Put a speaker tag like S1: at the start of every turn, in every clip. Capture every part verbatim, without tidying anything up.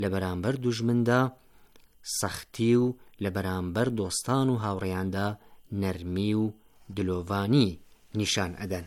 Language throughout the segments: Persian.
S1: لە بەرامبەر دوژمندا سەختی و لە بەرامبەر دۆستان و هاوڕێیاندا نەرمی و دلۆڤانی نیشان ئەدەن.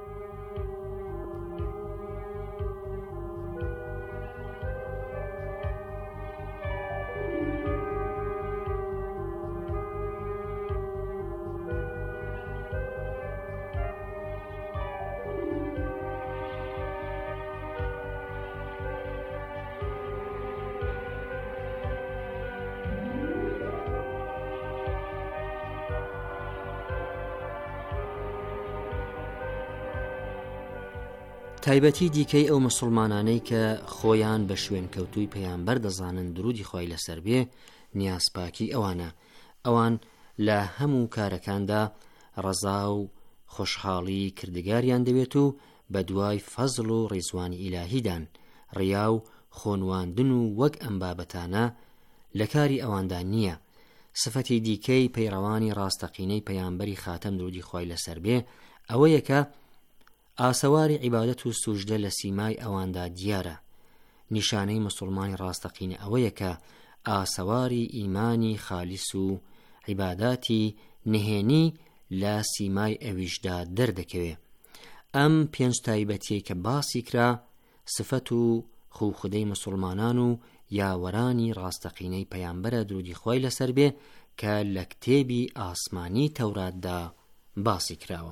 S1: تایبەتی دیکەی ئەو مسلمانانەی کە خۆیان بە شوێن کەوتووی پەیامبەر دەزانن درودی خۆی لەسەر بێ نیازپاکی ئەوانە. ئەوان لە هەموو کارەکاندا ڕەزا و خۆشحاڵی کردگاریان دەوێت و بە دوای فەزڵ و ڕیزوانی ئیلاهیدان ڕیا و خۆنواندن و وەک ئەم بابەتانە لە کاری ئەواندا نییە. سفەتی دیکەی پەیڕەوانی ڕاستەقینەی پەیامبەری خاتەم درودی خۆی لەسەر بێ ئەوەیە کە ئاسەواری عیبادەت و سوژدە لە سیمای ئەواندا دیارە. نیشانەی مسلمانی ڕاستەقینە ئەوەیە کە ئاسەواری ئیمانی خالیس و عیباداتی نهێنی لە سیمای ئەویشدا دەردەکەوێ. ئەم پێنج تایبەتیەی کە باسی کرا سفەت و خوخدەی مسلمانان و یاوەرانی ڕاستەقینەی پەیامبەرە درودی خۆی لەسەر بێ کە لە کتێبی ئاسمانی تەوراتدا باسی کراوە.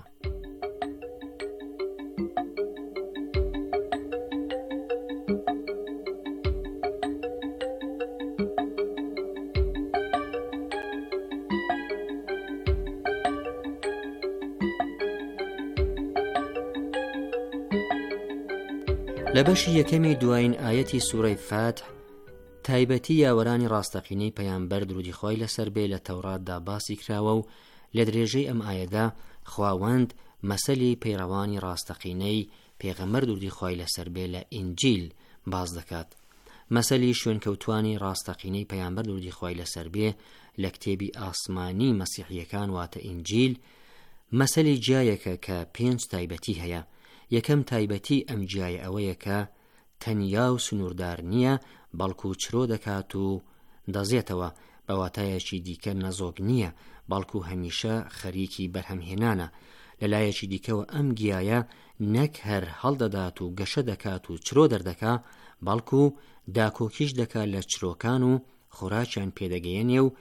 S1: لە بەشی یەکەمی دوایین ئایەتی سوورەی فاتح تایبەتی یاوەرانی ڕاستەقینەی پەیامبەر درودی خۆی لەسەر بێ لە تەوراتدا باسی کراوە و لە درێژەی ئەم ئایەدا خواوەند مەسەلی پەیڕەوانی ڕاستەقینەی پێغەمبەر درودی خۆی لەسەر بێ لە ئینجیل باز دەکات. مەسەلی شوێنکەوتوانی ڕاستەقینەی پەیامبەر درودی خۆی لەسەر بێ لە کتێبی ئاسمانی مەسیحیەکان واتە ئینجیل مەسەلی جیایەکە کە پێنج تایبەتی هەیە. یەکەم تایبەتی ئەم جیایە ئەوەیە کە تەنیا و سنووردار نییە بەڵکو چرۆ دەکات و دەزێتەوە، بەواتایەکی دیکە نەزۆک نییە بەڵکو هەمیشە خەریکی بەرهەمهێنانە. لەلایەکی دیکەوە ئەم گیایە نەک هەر هەڵدەدات و گەشە دەکات و چرۆ دەردەکا بەڵکو داکۆکیش دەکات لە چرۆکان و خۆراکیان پێدەگەیەنێ و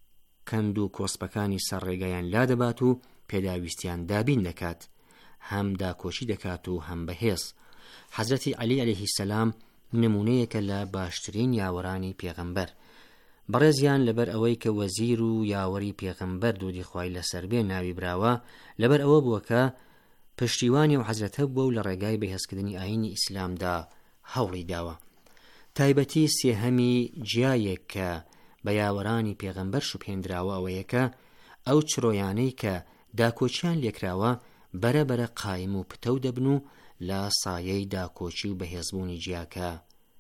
S1: کەند و کۆسپەکانی سەرڕێگەیان لا دەبات و پێداویستیان دابین دەکات، هەم داکۆچی دەکات و هەم بەهێز. حەزرەتی عەلی عەلەیهی سەلام نمونەیەکە لە باشترین یاوەرانی پێغەمبەر. بەڕێزیان لەبەر ئەوەی کە وەزیر و یاوەری پێغەمبەر درودی خۆی لەسەر بێ ناوی براوە، لەبەر ئەوە بووە کە پشتیوانی و حەزرەتە بووە و لە ڕێگای بەهێزکردنی ئاینی ئیسلامدا هەوڵی داوە. تایبەتی سێهەمی جیایەک کە بە یاوەرانی پێغەمبەر شوپێندراوە ئەوەیە کە ئەو چرۆیانەی کە داکۆچیان لێکراوە بەرەبەرە قایم و پتەو دەبن و لە سایەی داکۆچی و بەهێزبوونی جیاکە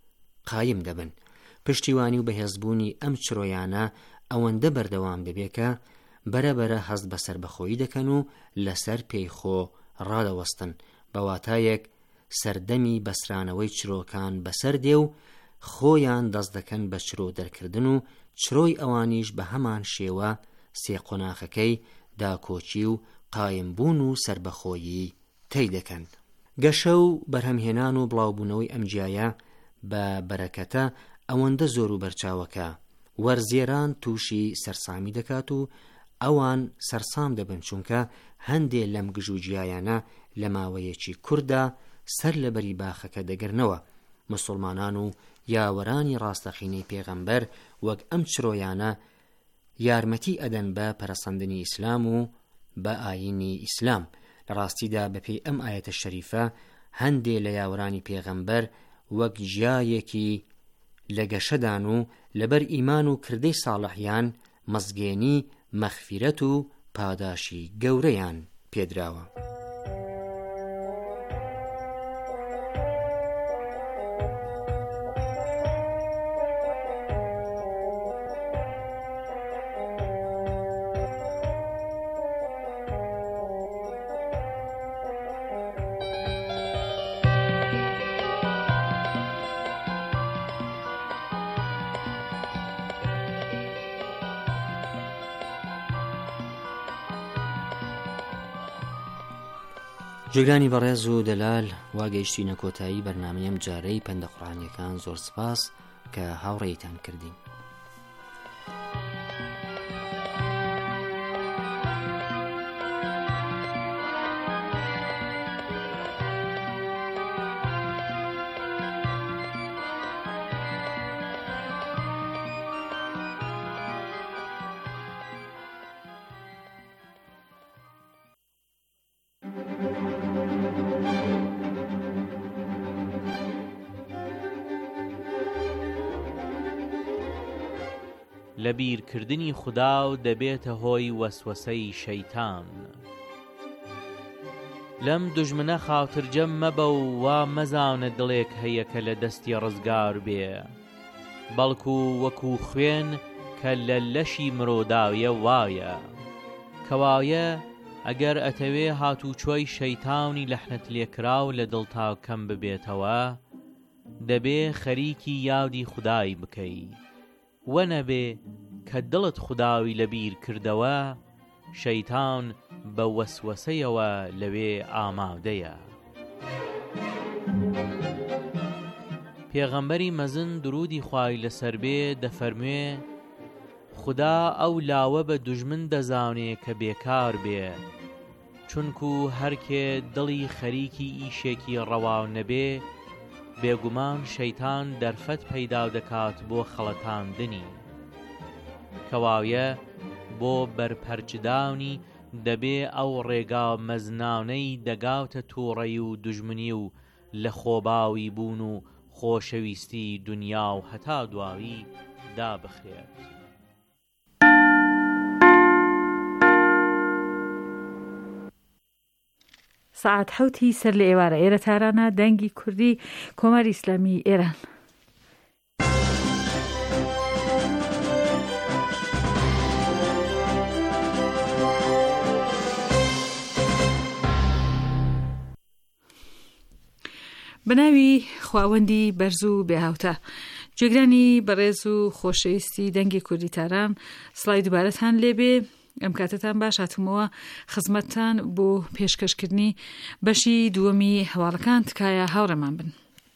S1: قایم دەبن. پشتیوانی و بەهێزبوونی ئەم چرۆیانە ئەوەندە بەردەوام دەبێ کە بەرەبەرە هەست بەسەر بەخۆیی دەکەن و لەسەر پێی خۆ ڕادەوەستن، بەواتایەک سەردەمی بەسرانەوەی چرۆکان بەسەر دێ و خۆیان دەست دەکەن بە چرۆ دەرکردن و چرۆی ئەوانیش بە هەمان شێوە سێ قۆناخەکەی داکۆچی و قایمبوون و سربەخۆیی تێی دەکەن. گەشە و بەرهەمهێنان و بڵاوبوونەوەی ئەم جیایە بە بەرەکەتە ئەوەندە زۆر و بەرچاوەکە وەرزێران تووشی سەرسامی دەکات و ئەوان سەرسام دەبن چونکە هەندێ لەم گژوجیایانە لە ماوەیەکی کووردا سەر لە بەری باخەکە دەگرنەوە. مسلمانان و یاوەرانی ڕاستەقینەی پێغەمبەر وەک ئەم چرۆیانە یارمەتی ئەدەن بە پەرەسەندنی ئیسلام و بە ئاینی ئیسلام. لە ڕاستیدا بەپێی ئەم ئایەتە شەریفە هەندێ لە یاوەرانی پێغەمبەر وەک ژیایەکی لە گەشەدان و لەبەر ئیمان و کردەی ساڵحیان مەزگێنی مەغفیرەت و پاداشی گەورەیان پێدراوە. جوگرانی بەڕێز و دەلال واگەیشتینە کۆتایی بەرنامەیەم جارەی پەندە قورئانیەکان. زۆر سپاس کە هاوڕێیتان کردین.
S2: لە بیرکردنی خوددا و دەبێتە هۆی وەسوەسەی شەیتان. لەم دوژمنە خاوترجەم مەبە و وا مەزانە دڵێک هەیە کە لە دەستی ڕزگار بێ، بەڵکو وەکو خوێن کە لە لەشی مرۆداویە وایە، کەوایە ئەگەر ئەتەوێ هاتوچۆی شەیتانی لەحنت لێکراو لە دڵتا کەم ببێتەوە، دەبێ خەریکی یادی خودای بکەی، وە نەبێ کە دڵت خوداوی لەبیر کردەوە، شەیتان بە وەسوەسەیەوە لەوێ ئامادەیە. پێغەمبەری مەزن درودی خوای لەسەر بێ دەفەرموێ خوددا ئەو لاوە بە دوژمن دەزانێ کە بێکار بێ، چونکو هەرکێ دڵی خەریکی ئیشێکی ڕەواو نەبێ، بێگومان شەیتان دەرفەت پەیدا دەکات بۆ خەڵەتاندنی، کەوایە بۆ بەرپەرچداونی دەبێ ئەو ڕێگا مەزنانەی دەگاوتە تووڕەی و دوژمنی و لە خۆباوی بوون و خۆشەویستی دنیا و هەتا دواوی دابخرێت.
S3: ساعت حوتی سەر لە ئێوارە ئێرە تارانە دەنگی کوردی کۆماری ئیسلامی ئێران. بەناوی خواوەندی بەرز و بێهاوتە، جێگرانی بەڕێز و خۆشەویستی دەنگی کوردی تاران، سڵای دووبارەتان لێبێ. ئەم کاتتان باش هاتوومەوە خزمەتتان بۆ پێشکەشکردنی بەشی دووەمی هەواڵەکان، تکایە هاوڕێمان بن.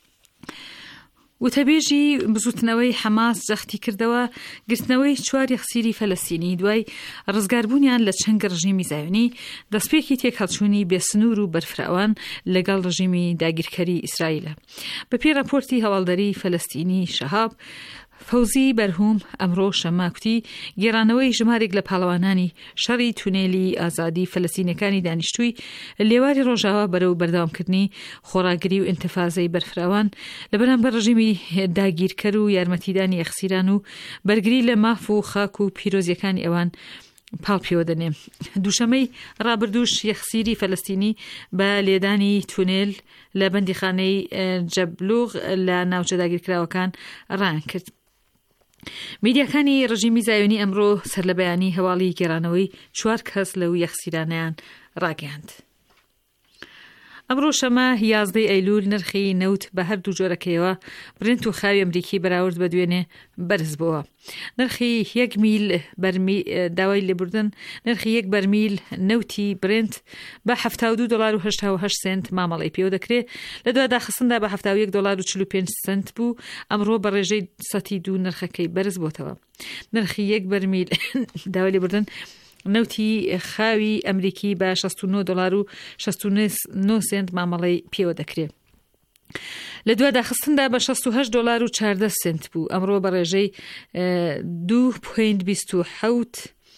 S3: وتەبێژی بزوتنەوەی حەماس جەختی کردەوە گرتنەوەی چوار یەخسیری فەلەستینی دوای ڕزگاربوونیان لە چەنگ ڕژیمی زایۆنی، دەستپێکی تێکهەڵچوونی بێسنوور و بەرفراوان لەگەڵ ڕژیمی داگیرکەری ئیسرائیلە. بەپێی راپۆرتی هەواڵدەری فەلەستینی شەهاب فەوزی بەرهوم ئەمڕۆ شەماکوتی گێڕانەوەی ژمارێک لە پاڵەوانانی شەڕی تونێلی ئازادی فەلەستینەکانی دانیشتووی لێواری ڕۆژاوا بەرەو بەردەوامکردنی خۆراگری و ئینتیفازەی بەرفراوان لەبەرامبەر ڕژیمی داگیرکەر و یارمەتیدانی یەخسیران و بەرگری لە ماف و خاک و پیرۆزیەکانی ئەوان پاڵپیوە دەنێ. دووشەمەی ڕابردووش یەخسیری فەلەستینی بە لێدانی تونێل لە بەندیخانەی جەبلوغ لە ناوچە داگیرکراوەکان ڕایان کرد. میدیاکانی ڕژیمی زایۆنی ئەمڕۆ سەر لە بەیانی هەواڵی گێڕانەوەی چوار کەس لەو یەخسیرانەیان ڕاگەیاند. ئەمڕۆ شەمە یازدەی ئەیلول نرخی نەوت بە هەردوو جۆرەکەیەوە برنت و خاوی ئەمریکی بەراورد بە دوێنێ بەرز بووە. نرخی یەک میل داوای لێبوردن نرخی یەک بەرمیل نەوتی برنت بە هەفتاد و دوو دۆلار و هەشتا و هەشت سنت مامەڵەی پێوە دەکرێت، لە دوای داخستندا بە هەفتاد و یەک دۆلار و چل و پێنج سنت بوو. ئەمڕۆ بە ڕێژەی سەتی دوو نرخەکەی بەرز بۆتەوە. نرخی یەک بەرمیل داوای لێبوردن نەوتی خاوی ئەمریکی بە شەست و نۆ دۆلار و شەست و نۆ سنت مامەڵەی پێوە دەکرێت، لە دوای داخستندا بە شەست و هەشت دۆلار و چاردە سنت بوو. ئەمڕۆ بە ڕێژەی دوو پۆینت بیست و حەوت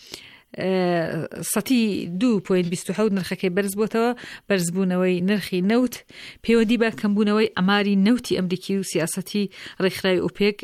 S3: سەتی دوو پۆینت بیست و حەوت نرخەکەی بەرز بۆتەوە. بەرزبوونەوەی نرخی نەوت پەیوەندی بە کەمبوونەوەی ئەماری نەوتی ئەمریکی و سیاسەتی ڕێکخراوی ئۆپێک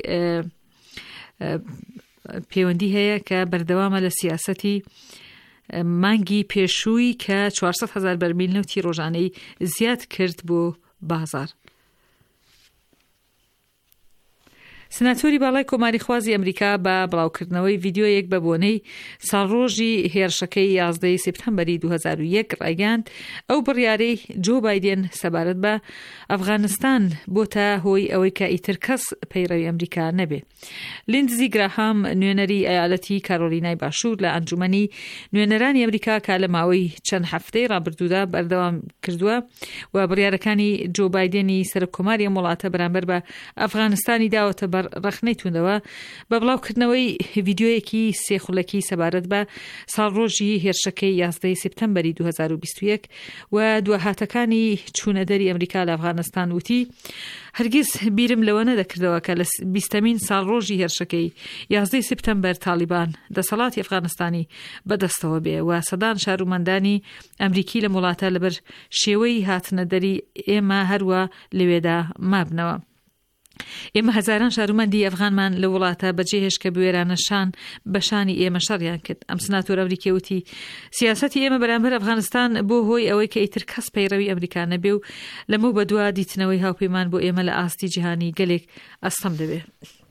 S3: پەیوەندی هەیە کە بەردەوامە لە سیاسەتی مانگی پێشووی کە چوارسەد هەزار بەرمیل نەوتی ڕۆژانەی زیاد کرد بۆ بازار. سناتۆری باڵای کۆماری خوازی ئەمریکا بە بڵاوکردنەوەی ڤیدیۆیەک بە بۆنەی ساڵڕۆژی هێرشەکەی یازدەی سپتەمبەری دوو هەزار و یەک ڕایگەاند ئەو بڕیارەی جۆ بایدن سەبارەت بە ئەفغانستان بۆتە هۆی ئەوەی کە ئیتر کەس پەیڕەوی ئەمریکا نەبێ. لیندزی گراهام نوێنەری ئایالەتی کارۆلینای باشوور لە ئەنجومەنی نوێنەرانی ئەمریکا کە لە ماوەی چەند هەفتەی ڕابردوودا بەردەوام کردووە و بڕیارەکانی جۆ بایدنی سەرۆککۆماری ئەم وڵاتە بەرامبەر بە ئەفغانستانی داوەتە بەر ڕەخنەی توندەوە بە بڵاوکردنەوەی ڤیدیۆیەکی سێخولەکی سەبارەت بە ساڵڕۆژی هێرشەکەی یازدەی سپتەمبەری دوو هەزار و بیست و یەک و دووهاتەکانی چوونەدەری ئەمریکا لە ئەفغانستان وتی هەرگیز بیرم لەوە نەدەکردەوە کە لە بیستەمین ساڵڕۆژی هێرشەکەی یازدەی سپتەمبەر تالیبان دەسەڵاتی ئەفغانستانی بەدەستەوە بێ و سەدان شارومەندانی ئەمریکی لە وڵاتە لەبەر شێوەی هاتنەدەری ئێمە هەروە لەوێدا مابنەوە. ئێمە هەزاران شارومەندی ئەفغانمان لە وڵاتە بەجێهێش کە بوێرانەشان بەشانی ئێمە شەڕیان کرد. ئەم سناتۆر ئەمریکی وتی سیاسەتی ئێمە بەرامبەر ئەفغانستان بۆ هۆی ئەوەی کە ئیتر کەس پەیڕەوی ئەمریکا نەبێ و لەمەو بەدوا دیتنەوەی هاوپەیمان بۆ ئێمە لە ئاستی جیهانی گەلێک ئەستەم دەبێ.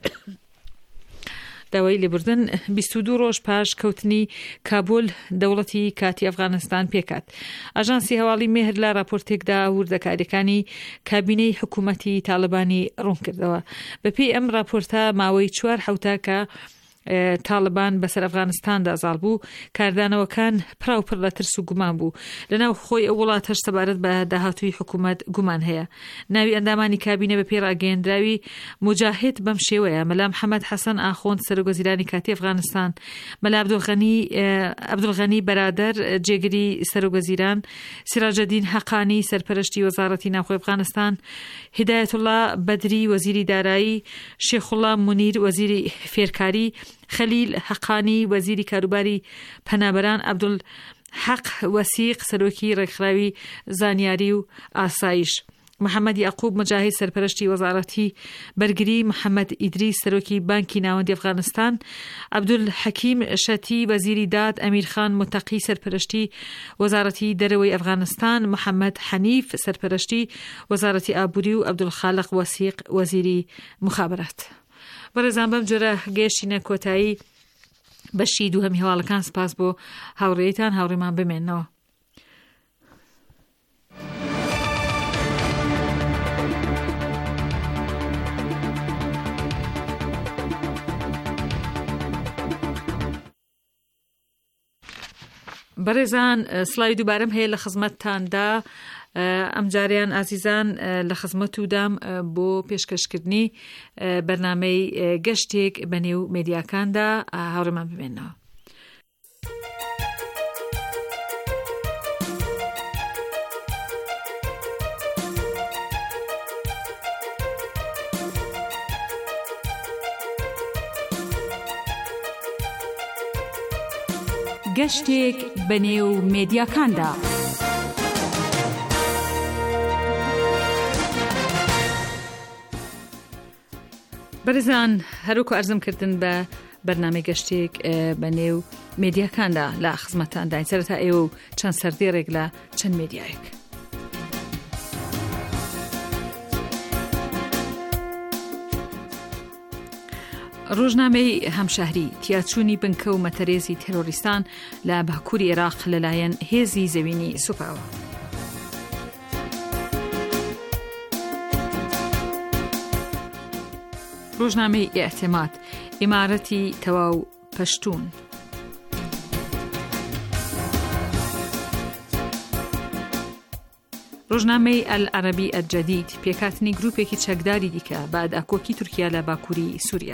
S3: داوای لێبوردن بیست و دوو ڕۆژ پاش کەوتنی کابۆل دەوڵەتی کاتی ئەفغانستان پێکات. ئاژانسی هەواڵی مێهر لە راپۆرتێکدا وردەکاریەکانی کابینەی حکوومەتی تاالبانی ڕوون کردەوە. بەپێی ئەم راپۆرتە ماوەی چوار حوتە کە تاالبان بەسەر ئەفغانستاندا زاڵ بوو کاردانەوەکان پراوپڕ لە ترس و گومان بوو. لەناو خۆی ئەو وڵاتەش سەبارەت بە داهاتووی حکوومەت گومان هەیە. ناوی ئەندامانی کابینە بە پێی ڕاگەیەندراوی مجاهد بەم شێوەیە: مەلا محەممەد حەسەن ئاخۆند سەرۆکوەزیرانی کاتی ئەفغانستان، مەلا عەبدوڵغەنی بەرادەر جێگری سەرۆکوەزیران، سیراجەدین حەقانی سەرپەرشتی وەزارەتی ناوخۆی ئەفغانستان، هیدایەتوڵا بەدری وەزیری دارایی، شێخوڵا مونیر وەزیری فێرکاری، خەلیل حەقانی وەزیری کاروباری پەنابەران، عەبدولحەق وەسیق سەرۆکی ڕێکخراوی زانیاری و ئاسایش، محەممەد یعقوب مجاهد سەرپەرشتی وەزارەتی بەرگری، محەممەد ئیدریس سەرۆکی بانکی ناوەندی ئەفغانستان، عەبدولحەکیم شەتی وەزیری داد، ئەمیرخان متەقی سەرپەرشتی وەزارەتی دەرەوەی ئەفغانستان، محەممەد حەنیف سەرپەرشتی وەزارەتی ئابووری و عەبدولخالق وەسیق وەزیری مخابرات. بەڕێزان بەم جۆرە گەیشتینە کۆتایی بەشی دووهەمی هەواڵەکان. سپاس بۆ هاوڕێیتان، هاوڕێمان بمێنەوە. بەڕێزان سڵاوی دووبارەم هەیە لە خزمەتتاندا. ئەم جاریان ئازیزان لە خزمەت و دام بۆ پێشکەشکردنی بەرنامەی گەشتێک بەنێو مێدیاکاندا. هاوڕێمان ببێنەوە.
S4: گەشتێک بەنێو مێدیاکاندا.
S3: بەرزان هەروکو ئەرزم کردن بە بەرنامەی گەشتێک بەنێو مێدیاکاندا لە خزمەتتانداین. سەرەتا ئێوە و چەند سەردێڕێک لە چەند مێدیایەک. ڕۆژنامەی هەمشەهری تیاچوونی بنکە و مەتەرێزی تێرۆریستان لە باکووری عێراق لەلایەن هێزی زەوینی سوپاوە. ڕۆژنامەی ئێعتیماد ئیمارەتی تەواو پەشتوون. ڕۆژنامەی ئەلعەرەبی ئەلجەدید پێکاتنی گروپێکی چەکداری دیکە بە ئەداکۆکی تورکیا لە باکووری سووریا.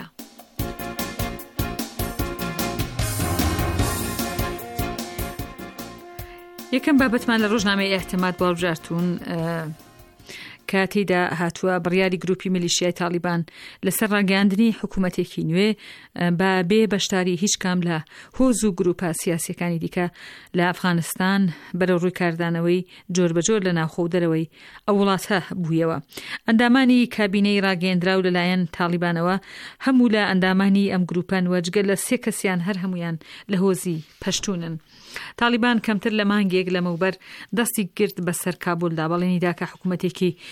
S3: یەکەم بابەتمان لە ڕۆژنامەی ئێعتیماد باڵبژارتوون کە تێیدا هاتووە بڕیاری گروپی میلیشیای تالیبان لەسەر ڕاگەاندنی حکوومەتێکی نوێ بە بێ بەشداری هیچ کام لە هۆز و گروپە سیاسیەکانی دیکە لە ئەفغانستان بەرەو ڕووی کاردانەوەی جۆر بەجۆر لە ناوخۆ و دەرەوەی ئەو وڵاتە بوویەوە. ئەندامانی کابینەی ڕاگەیەندراو لەلایەن تالیبانەوە هەموو لە ئەندامانی ئەم گروپان وەجگە لە سێ کەسیان هەر هەمویان لە هۆزی پەشتونن. تالیبان کەمتر لە مانگێک لەمەوبەر دەستی گرت بەسەر کابولدا بەڵێنیدا کە حکوومەتێکی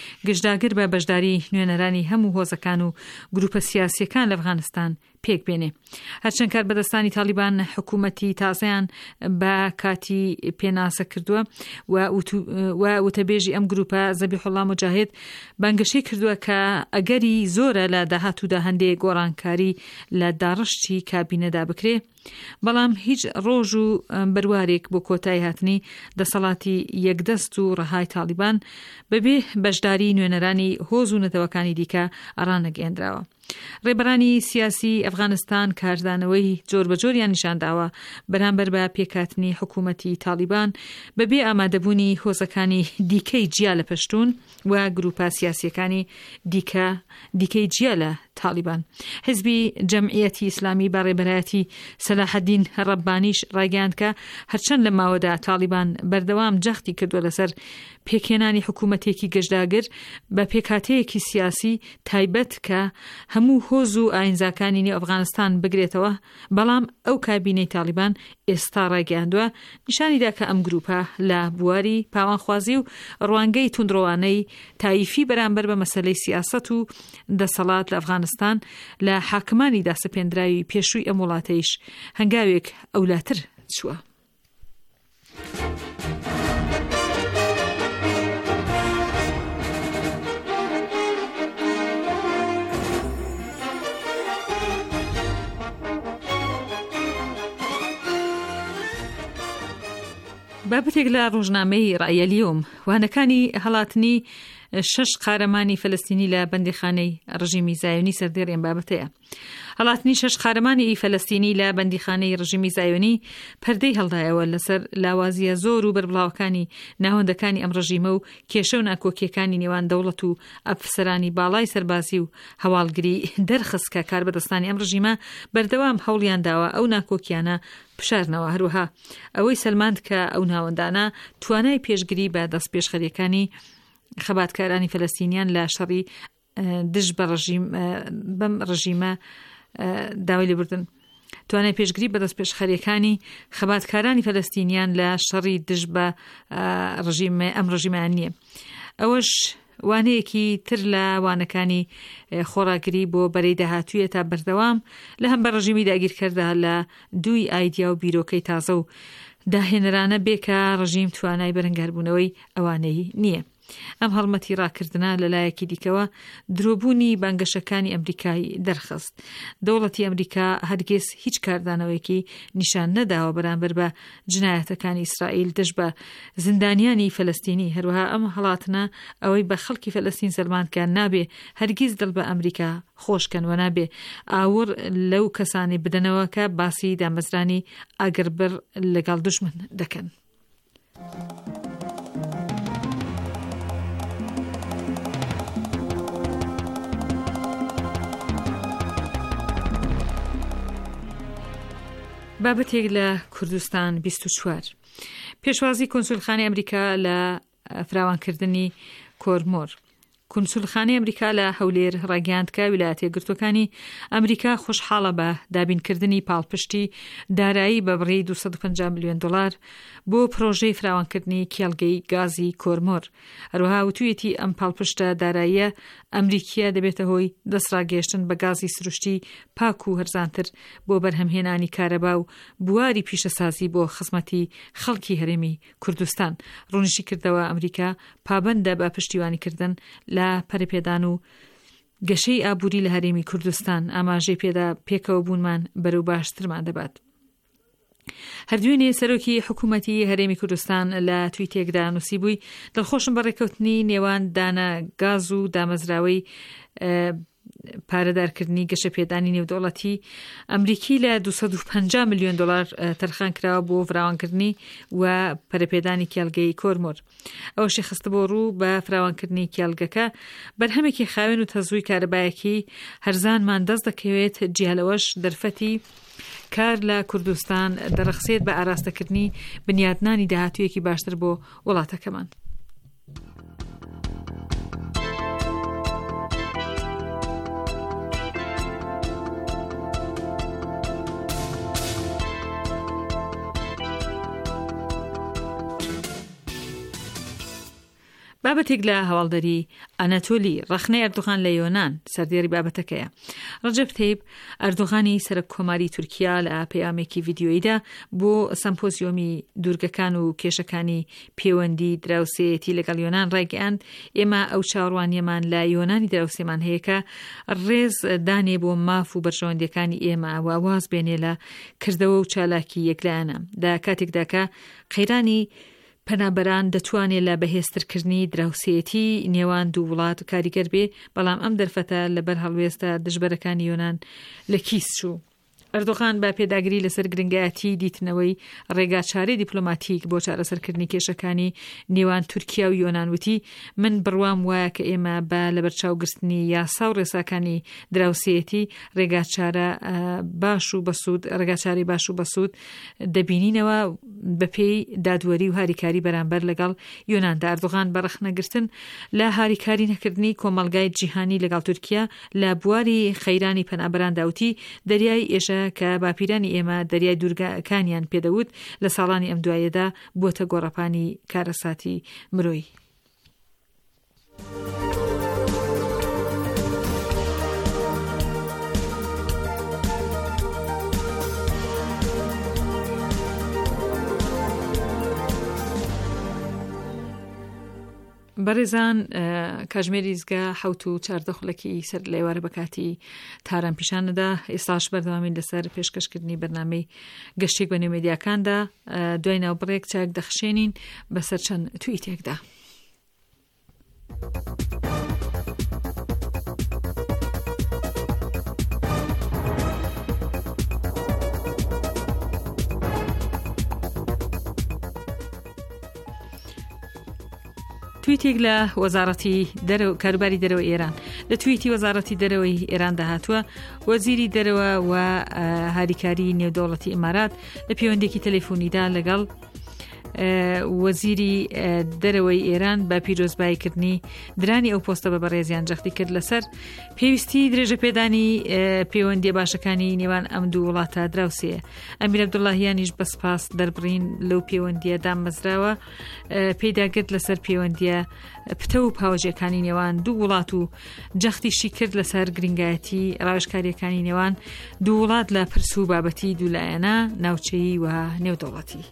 S3: گەشتاگر بە بەشداری نوێنەرانی هەموو هۆزەکان و گروپە سیاسیەکان لە ئەفغانستان پێک بێنێ. هەرچەند کار بەدەستانی تالیبان حکوومەتی تازەیان بە کاتی پێناسە کردووە و وتەبێژی ئەم گروپە زەبیحوڵڵا موجاهید بانگەشەی کردووە کە ئەگەری زۆرە لە داهاتوودا هەندێک گۆڕانکاری لە داڕشتی کابینەدا بکرێ، بەڵام هیچ ڕۆژ و بەروارێک بۆ کۆتایی هاتنی دەسەڵاتی یەکدەست و ڕەهای تالیبان بەبێ بەشداری نوێنەرانی هۆز و نەتەوەکانی دیکە ئەڕانەگەێنراوە. ڕێبەرانی سیاسی ئەفغانستان کاردانەوەی جۆر بە جۆریان نیشانداوە بەرامبەر بە پێکاتنی حکوومەتی تالیبان بەبێ ئامادەبوونی هۆزەکانی دیکەی جیا لە پشتون و گروپە سیاسیەکانی دیکە دیکەی جیا لە تالیبان. حزبی جەمعیەتی ئیسلامی بە ڕێبەرایەتی سەلاحەدین ڕەبانیش ڕایگەیاند کە هەرچەند لە ماوەدا تالیبان بەردەوام جەختی کردووە لەسەر پێکهێنانی حکوومەتێکی گەشتاگر بە پێکهاتەیەکی سیاسی تایبەت کە هەموو هۆز و ئاینزاکانی نێو ئەفغانستان بگرێتەوە، بەڵام ئەو کابینەی تالیبان ئێستا ڕایگەیاندووە نیشانیدا کە ئەم گروپە لە بواری پاوانخوازی و ڕوانگەی توندڕۆوانەی تایفی بەرامبەر بە مەسەلەی سیاست و دەسەڵات لە ئەفغانستان لە حاکمانی داسەپێنراوی پێشووی ئەم وڵاتەیش هەنگاوێک ئەولاتر چووە. بابەتێک لە ڕۆژنامەی ڕائیەلیۆم وانەکانی هەڵاتنی شەش قارەمانی فەلەستینی لە بەندیخانەی ڕژیمی زایۆنی سەردێڕیان بابەتەیە. هەڵاتنی شەش قارەمانی فەلەستینی لە بەندیخانەی ڕژیمی زایۆنی پەردەی هەڵدایەوە لەسەر لاوازیە زۆر و بەربڵاوەکانی ناوەندەکانی ئەم ڕژیمە و کێشە و ناکۆکیەکانی نێوان دەوڵەت و ئەفسەرانی باڵای سەربازی و هەواڵگری دەرخست کە کار بەدەستانی ئەم ڕژیمە بەردەوام هەوڵیان داوە ئەو ناکۆکیانە بشارنەوە. هەروەها ئەوەی سەلماند کە ئەو ناوەندانە توانای پێشگری بە دەست پێشخەریەکانی خەباتکارانی فەلەستینیان لە شەڕی دژ بە ڕژیم بەم ڕژیمە داوای لێبوردن توانای پێشگری بە دەست پێشخەریەکانی خەباتکارانی فەلەستینیان لە شەڕی دژ بە ڕژیمە ئەم ڕژیمان نییە. ئەوەش وانەیەکی تر لە وانەکانی خۆراگری بۆ بەرەی داهاتوویە تا بەردەوام لە هەم بە ڕژیمی داگیرکەردا لە دووی ئایدیا و بیرۆکەی تازە و داهێنەرانە بێکە ڕژیم توانای بەرەنگاربوونەوەی ئەوانەی نییە. ئەم هەڵمەتی ڕاکردنا لەلایەکی دیکەوە درۆبوونی بانگەشەکانی ئەمریکای دەرخست. دەوڵەتی ئەمریکا هەرگیز هیچ کاردانەوەیەکی نیشان نەداوە بەرامبەر بە جنایەتەکانی ئیسرائیل دژ بە زیندانیانی فەلەستینی. هەروەها ئەم هەڵاتنە ئەوەی بە خەڵکی فەلەستین سەلماندکە نابێ هەرگیز دڵ بە ئەمریکا خۆشکەن و نابێ ئاور لەو کەسانی بدەنەوە کە باسی دامەزرانی ئاگربر لەگەڵ دوژمن دەکەن. بابەتێک لە کوردستان بیست و چوار پێشوازی کۆنسولخانەی ئەمریکا لە فراوانکردنی کۆرمۆر. کۆنسولخانەی ئەمریکا لە هەولێر ڕاگەیاند کە ویلایەتە یەکگرتووەکانی ئەمریکا خۆشحاڵە بە دابینکردنی پاڵپشتی دارایی بە بڕی دووسەد و پەنجا ملیۆن دۆلار بۆ پرۆژەی فراوانکردنی کێڵگەی گازی کۆرمۆر. هەروەها وتوویەتی ئەم پاڵپشتە داراییە ئەمریکیە دەبێتە هۆی دەستڕاگەیشتن بە گازی سروشتی پاک و هەرزانتر بۆ بەرهەمهێنانی کارەبا و بواری پیشەسازی بۆ خزمەتی خەڵکی هەرێمی کوردستان. ڕوونشی کردەوە ئەمریکا پابەندە بە پشتیوانیکردن لە پەرپێدان و گەشەی ئابووری لە هەرێمی کوردستان ئاماژەی پێدا پێکەوە بوونمان بەرەو باشترمان دەبات. هەردوێنێ سەرۆکی حکوومەتی هەرێمی کوردستان لە تویتێکدا نووسی بووی دڵخۆشم بە ڕێکەوتنی نێوان دانە گاز و دامەزراوەی پارەدارکردنی گەشە پێدانی نێودەوڵەتی ئەمریکی لە دووسەد و پەنجا ملیۆن دۆلار تەرخان کراوە بۆ فراوانکردنی و پەرەپێدانی کێڵگەی کۆرمۆر. ئەوەشی خستە بۆ ڕوو بە فراوانکردنی کێڵگەکە بەرهەمێکی خاوێن و تەزووی کارەبایەکی هەرزانمان دەست دەکەوێت جیالەوەش دەرفەتی کار لە کوردستان دەرەخسێت بە ئاراستەکردنی بنیادنانی داهاتوویەکی باشتر بۆ وڵاتەکەمان. بابەتێک لە هەواڵدەری ئەناتۆلی ڕەخنەی ئەردوغان لە یۆنان سەردێری بابەتەکەیە. ڕەجەب تەیب ئەردوغانی سەرۆک کۆماری تورکیا لە پەیامێکی ڤیدیۆییدا بۆ سەمپۆزیۆمی دوورگەکان و کێشەکانی پەیوەندی دراوسێتی لەگەڵ یۆنان ڕایگەیاند ئێمە ئەو چاوەڕوانیەمان لە یۆنانی دراوسێمان هەیە کە ڕێز دانێ بۆ ماف و بەرژەوەندەکانی ئێمە و ئاواز بێنێ لە کردەوە و چالاکی یەکلایەنە دا کاتێکدا کە قەیرانی پەنابەران دەتوانێت لە بەهێزترکردنی دراوسێتی نێوان دوو وڵات کاریگەر بێ، بەڵام ئەم دەرفەتە لەبەر هەڵوێستە دژبەرەکانی یۆنان لە کیس چوو. ئەردوغان با پێداگری لەسەر گرنگایەتی دیتنەوەی ڕێگاچارەی دیپلۆماتیک بۆ چارەسەرکردنی کێشەکانی نێوان تورکیا و یۆنان وتی من بڕوام وایە کە ئێمە با لەبەرچاوگرتنی یاسا و ڕێساکانی دراوسێتی ڕێگاچارە باش و بەسوود ڕێگاچاری باش و بەسوود دەبینینەوە بەپێی دادوەری و هاریکاری بەرامبەر لەگەڵ یۆناندا. ئەردوغان بە ڕەخنەگرتن لە هاریکاری نەکردنی کۆمەڵگای جیهانی لەگەڵ تورکیا لە بواری خەیرانی پەنابەران داوتی دەریای ئێژە کە باپیرانی ئێمە دەریای دوورگەکانیان پێدەوت لە ساڵانی ئەم دوایەدا بۆتە گۆڕەپانی کارەساتی مرۆیی. بەڕێزان کاژمێری ئیزگا حەوت و چاردە خوڵێکی سەر لە ئێوارە بەکاتی تاران پیشانەدا. ئێستاش بەردەوامین لەسەر پێشکەشکردنی بەرنامەی گەشتێک بە نێو مێدیاکاندا. دوای ناوبڕێک چاک دەخشێنین بەسەر چەند تویتێکدا. تویتێک لە وەزارەتی کاروباری دەرەوەی ئێران لە تویتی وەزارەتی دەرەوەی ئێران داهاتووە. وەزیری دەرەوە و هاریکاری نێودەوڵەتی ئیمارات لە پەیوەندێکی تەلەفۆنیدا لەگەڵ وەزیری دەرەوەی ئێران بە پیرۆزباییکردنی درانی ئەو پۆستە بە بەڕێزیان جەختی کرد لەسەر پێویستی درێژە پێدانی پەیوەندی باشەکانی نێوان ئەم دوو وڵاتە دراوسێ. ئەمیر عەبدوڵڵاهیانیش بە سپاس دەربڕین لەو پەیوەندیە دامەزراوە، پێداگرت لەسەر پەیوەندیە پتە و پاوەژیەکانی نێوان دوو وڵات و جەختیشی کرد لەسەر گرنگایەتی ڕاوێژکاریەکانی نێوان دوو وڵات لە پرس و بابەتی دوولایەنە ناوچەیی و نێودەوڵەتی.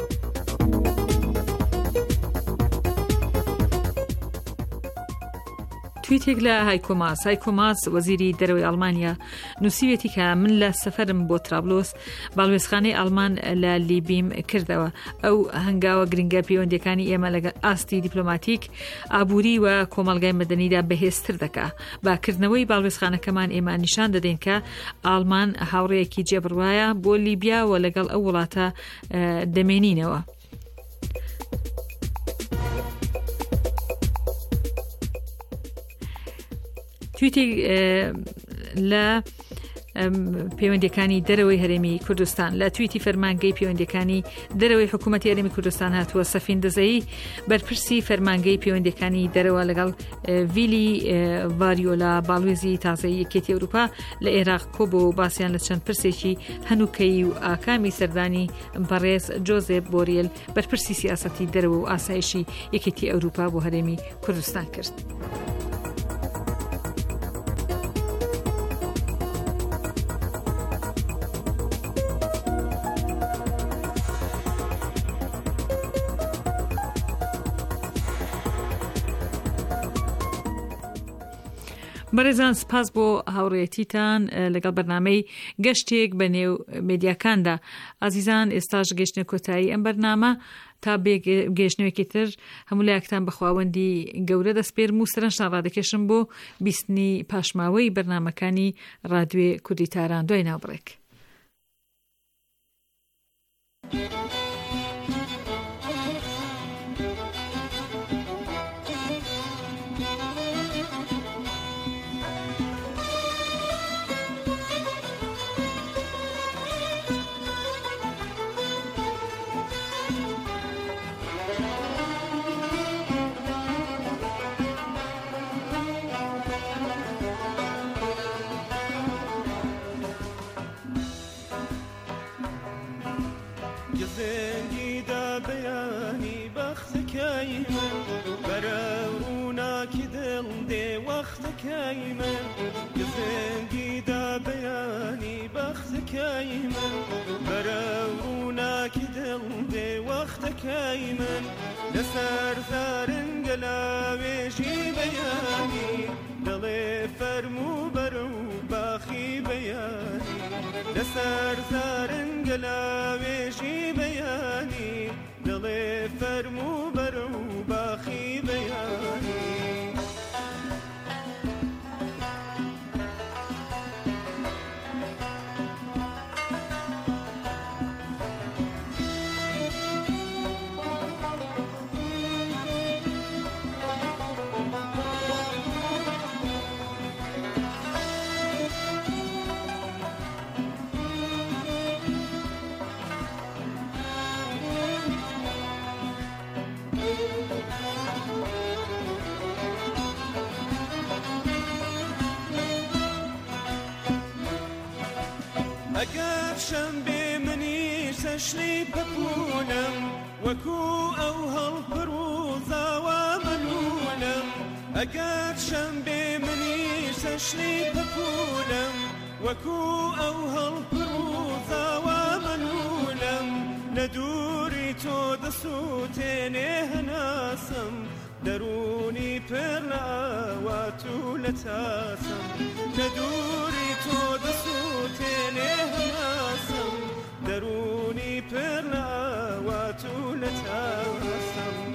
S3: تویتێک لە هایکۆماس هایکۆماس وەزیری دەرەوەی ئەڵمانیا نووسیوێتی کە من لە سەفەرم بۆ ترابلۆس باڵوێزخانەی ئەڵمان لە لیبیم کردەوە. ئەو هەنگاوە گرنگە پەیوەندیەکانی ئێمە لەگەڵ ئاستی دیپلۆماتیک ئابووری و کۆمەڵگای مەدەنیدا بەهێزتر دەکا. باکردنەوەی باڵوێزخانەکەمان ئێمە نیشان دەدەین کە ئەڵمان هاوڕێیەکی جێبڕوایە بۆ لیبیا و لەگەڵ ئەو وڵاتە دەمێنینەوە. تویتی لە پەیوەندیەکانی دەرەوەی هەرێمی کوردستان لە تویتی فەرمانگەی پەیوەندیەکانی دەرەوەی حکوومەتی هەرێمی کوردستان هاتووە سەفین دەزایی بەرپرسی فەرمانگەی پەیوەندیەکانی دەرەوە لەگەڵ ڤیلی ڤاریۆلا باڵوێزی تازەی یەکێتی ئەوروپا لە عێراق کۆبۆ و باسییان لە چەند پرسێکی هەنووکەی و ئاکامی سەردانی بەڕێز جۆزێف بۆریل بەرپرسی سیاسەتی دەرەوە و ئاسایشی یەکێتی ئەوروپا بۆ هەرێمی کوردستان کرد. بەڕێزان سپاس بۆ هاوڕێتیتان لەگەڵ بەرنامەی گەشتێک بە نێو مێدیاکاندا. ئازیزان ئێستاش گەشتنە کۆتایی ئەم بەرنامە تا بێگەشتنەوەیەکی تر هەموو لایەکتان بە خواوەندی گەورە دەسپێرم و سەرنجتان ڕادەکێشم بۆ بیستنی پاشماوەی بەرنامەکانی ڕادیۆی کوردی تاران. دوای ناوبڕێک.
S5: زنگی دا بیانی بخت که من برای کی من گزنگی دا بیانی بخت کی من برونا کی دل ده وقت کی من لسر زارن گلاویشی بیانی دل فرمو برو باخی بیانی لسر زارن گلاویشی بیانی دل فرمو برو باخی بیانی اگر شنبه منی سشلی پپونم وکو او هل پروزا و منونم اگر شنبه منی سشلی پپونم وکو او هل پروزا و منونم ندوری تو دسوتینه هناسم درونی پر و تو لتاسم ندوری تو دسوتینه هناسم درونی پر و تو لتاسم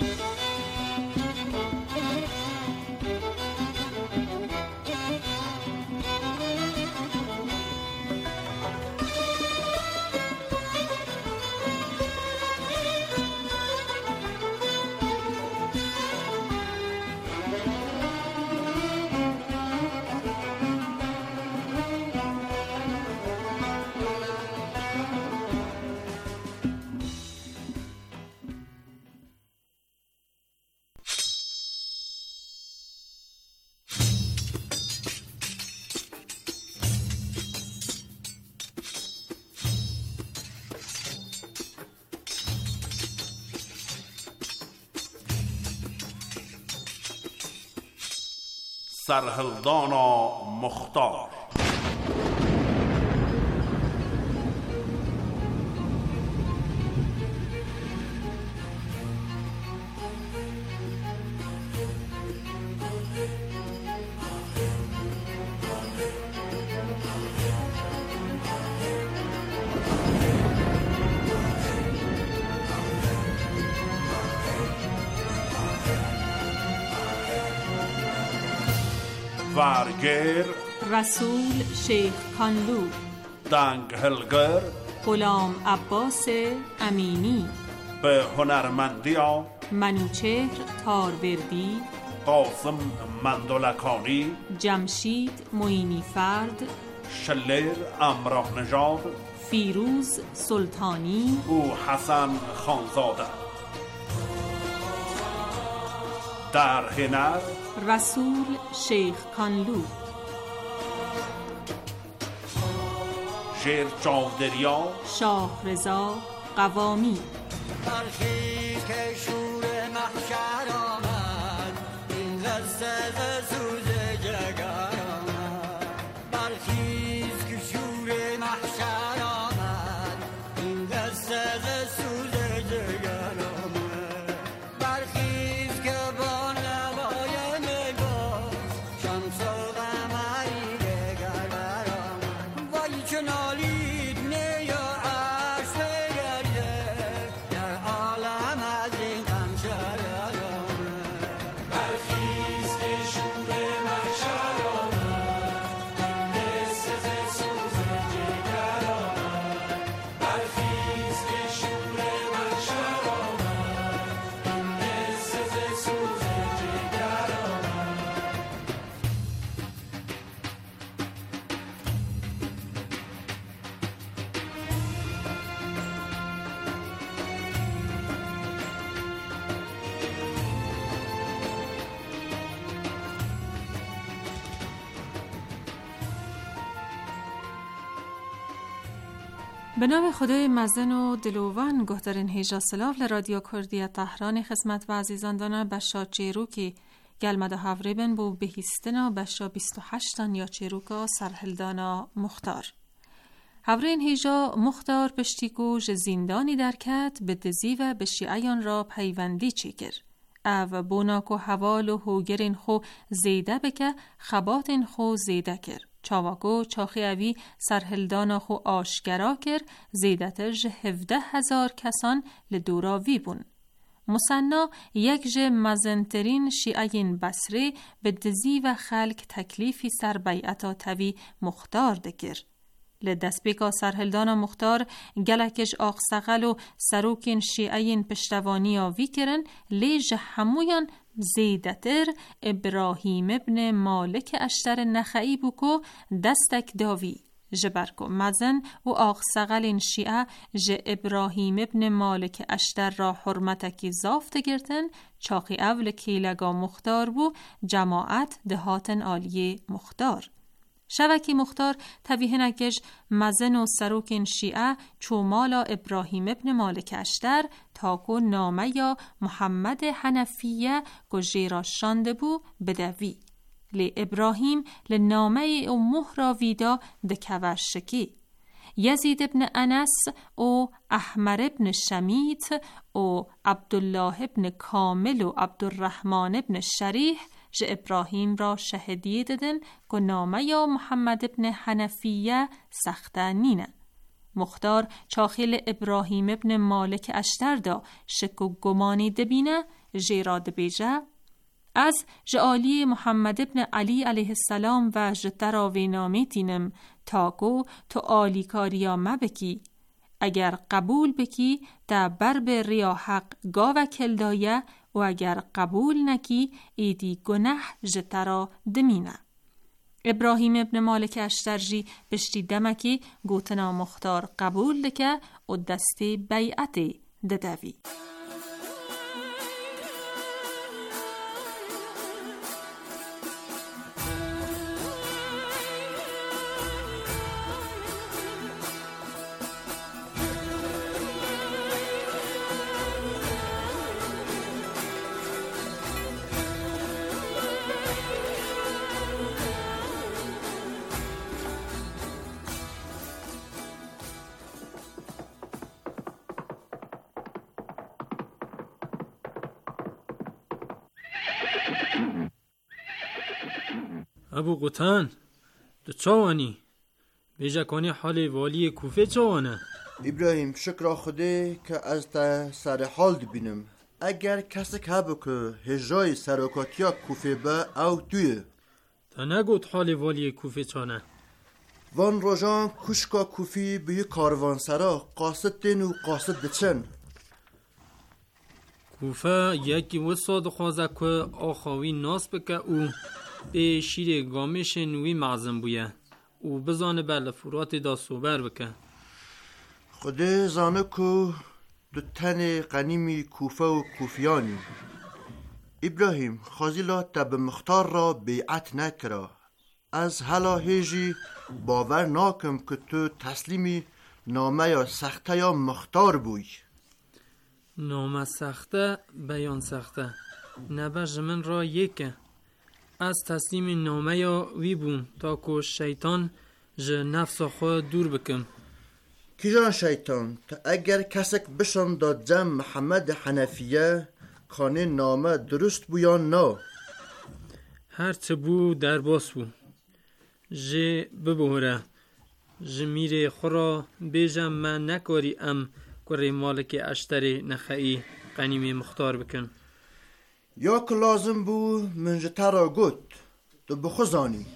S6: سرهلدانا مختار وارگر
S4: رسول شیخ کانلو
S6: دنگ هلگر
S4: غلام عباس امینی
S6: به هنرمندی ها
S4: منوچهر تاروردی
S6: قاسم مندلکانی
S4: جمشید معینی فرد
S6: شلر امراه نژاد
S4: فیروز سلطانی
S6: او حسن خانزاده در هنر
S4: رسول شیخ کانلو
S6: شیر چاودریا
S4: شاه رضا قوامی
S7: برخیز که شور محشر آمد این غزه سوز جگر آمد برخیز که شور محشر آمد این غزه سوز جگر آمد برخیز که با نوای نگاه شمس و قمری دگر برآمد وای چه نالید نیا عرش بگرده در عالم از این غم شرر آمد برخیز که شور محشر آمد این قصه سوز جگر آمد برخیز که شور محشر آمد این قصه سوز جگر آمد
S8: به نام خدای مزن و دلوان گهدارین هیجا سلاف لرادیو کردی تهران خدمت و عزیزان دانه بشاد جیرو که گلمده هاوریبن بو بهیستنا بشا بیست و هشتان یا چیروکا سرهلدانا مختار. هاورین هیجا مختار پشتیکو ج زیندانی درکت به دزی و به شیعیان را پیوندی چیکر. او بوناکو حوال و هوگرین خو زیده بکه خباتین خو زیده کر. چاواکو چاخی اوی سرهلدانا خو آشگرا کر زیده تر ج هفده هزار کسان لدورا وی بون. مسنا یک ج مزنترین شیعین بصری به دزی و خلق تکلیفی سر بیعتا تاوی مختار دکر. لدست بیکا سرهلدانا مختار گلکش آقسقل و سروکین شیعین پشتوانی آوی کرن لیج همویان زیدتر ابراهیم ابن مالک اشتر نخعی بوکو دستک داوی. جبرکو مزن و آقسقل شیعه ج ابراهیم ابن مالک اشتر را حرمتکی زافت گرتن چاقی اول کیلگا مختار بو جماعت دهاتن آلیه مختار. شوکی مختار تویه نکش مزن و سروکین شیعه چومالا ابراهیم ابن مالک اشتر تاکو نامه یا محمد حنفیه گجیرا شانده بو بدوی. لی ابراهیم لنامه او مهرا ویدا دکوشکی. یزید ابن انس و احمر ابن شمیت و عبدالله ابن کامل و عبدالرحمن ابن شریح ج ابراهیم را شهدیه دادن که نامه یا محمد ابن حنفیه سخته نینه. مختار چاخیل ابراهیم ابن مالک اشتر دا شک و گمانی دبینه جیراد بیجه از جعالی محمد ابن علی علیه السلام و جتراوی نامی تینم تاکو تو آلی کاریا مبکی. اگر قبول بکی تا برب ریا حق گاو کلدایه و اگر قبول نکی ایدی گناه جترا دمینه. ابراهیم ابن مالک اشترجی بشتی دمکی گوتنا مختار قبول دکه و دستی بیعتی ددوی.
S9: ابو قطان تو چوانی بیجا کنی حال والی کوفه چوانه؟
S10: ابراهیم شکر خوده که از تا سر حال بینم. اگر کسی که هبو که هجای سرکاتیا کوفه با او توی
S9: تا نگود حال والی کوفه چانه؟
S10: وان روژان کشکا کوفی به کاروان سرا قاصد دین و قاصد دچن.
S9: کوفه یکی وساد خوازه که آخاوی ناس بکه او به شیر گامش نوی معظم بویه او بزانه بله فرات دا صوبر بکه.
S10: خوده زانه که دو تن قنیمی کوفه و کوفیانی. ابراهیم خازیلا تب مختار را بیعت نکرا. از حالا هیجی باور ناکم که تو تسلیمی نامه یا سخته یا مختار بوی.
S9: نامه سخته بیان سخته نبه من را یکه. از تسلیم نامه یا وی بون تا که شیطان ج نفس خود دور بکم.
S10: کیجان شیطان؟ تا اگر کسک بشان داد جم محمد حنفیه کانه نامه درست بو یا نا؟
S9: هر چه بو در باس بو ج ببوره ج میره خورا بیجم من نکاری ام کره مالک اشتر نخعی قنیمی مختار بکن.
S10: یا که لازم بو من جترا گوت تو بخوزانی.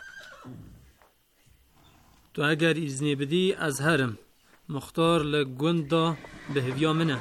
S9: تو اگر ایزنی بدی از هرم مختار لگوند دا به هویا منه.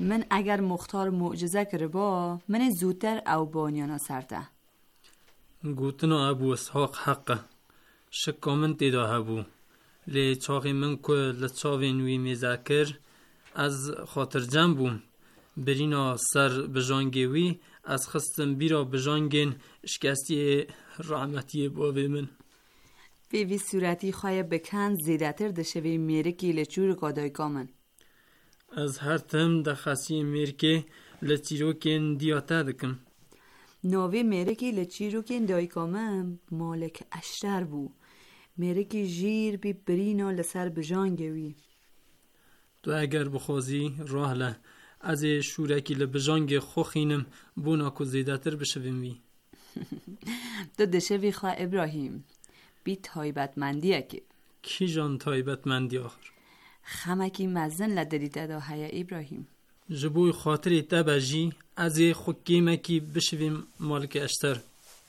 S11: من اگر مختار معجزه کرده با من زودتر او بانیانا سرده
S9: گوتنا ابو اسحاق حقه شکا من تیدا هبو لی چاقی من که لچاوین وی میزاکر از خاطر جمع بوم برینا سر بجانگوی از خستم بیرا بجانگین شکستی رحمتی باوی من
S11: وی وی صورتی خواه بکن زیدتر دشوی میره که لچور قادای کامن
S9: از هر تم دخصی میره که لچیرو کن دیاتا دکم
S11: ناوی میره که لچیرو کن دای کامن مالک اشتر بو میره که جیر بی برینا لسر بجانگوی
S9: تو اگر بخوازی راه له از شورکی لبجانگ خوخینم بونا کو زیدتر بشویم وی
S11: تو دشوی خواه ابراهیم بی تایبتمندیه که
S9: کی جان تایبتمندی آخر
S11: خمکی مزن لدریده دا هیا ابراهیم
S9: جبوی خاطری تبجی از خوکیمه کی بشویم مالک اشتر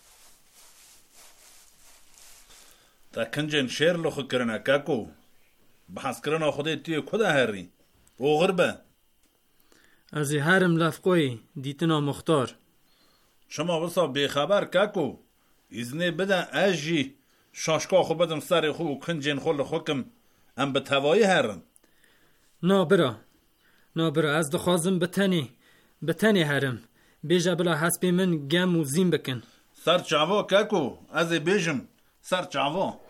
S6: تا کنجن شیر لخو کرنا کاکو بحث کرنا خودی توی کده هری او غربه
S9: از هرم لفقوی دیتنا مختار
S6: شما بسا بیخبر کاکو ایزنی بدن اجی شاشکا خو بدم سر خو کنجن خو لخوکم ام به توایی هرم
S9: نا برا نا برا از دخوازم بتنی بتنی هرم بیجا بلا حسبی من گم و زین بکن
S6: سر چاوا کاکو از بیجم سر چاوا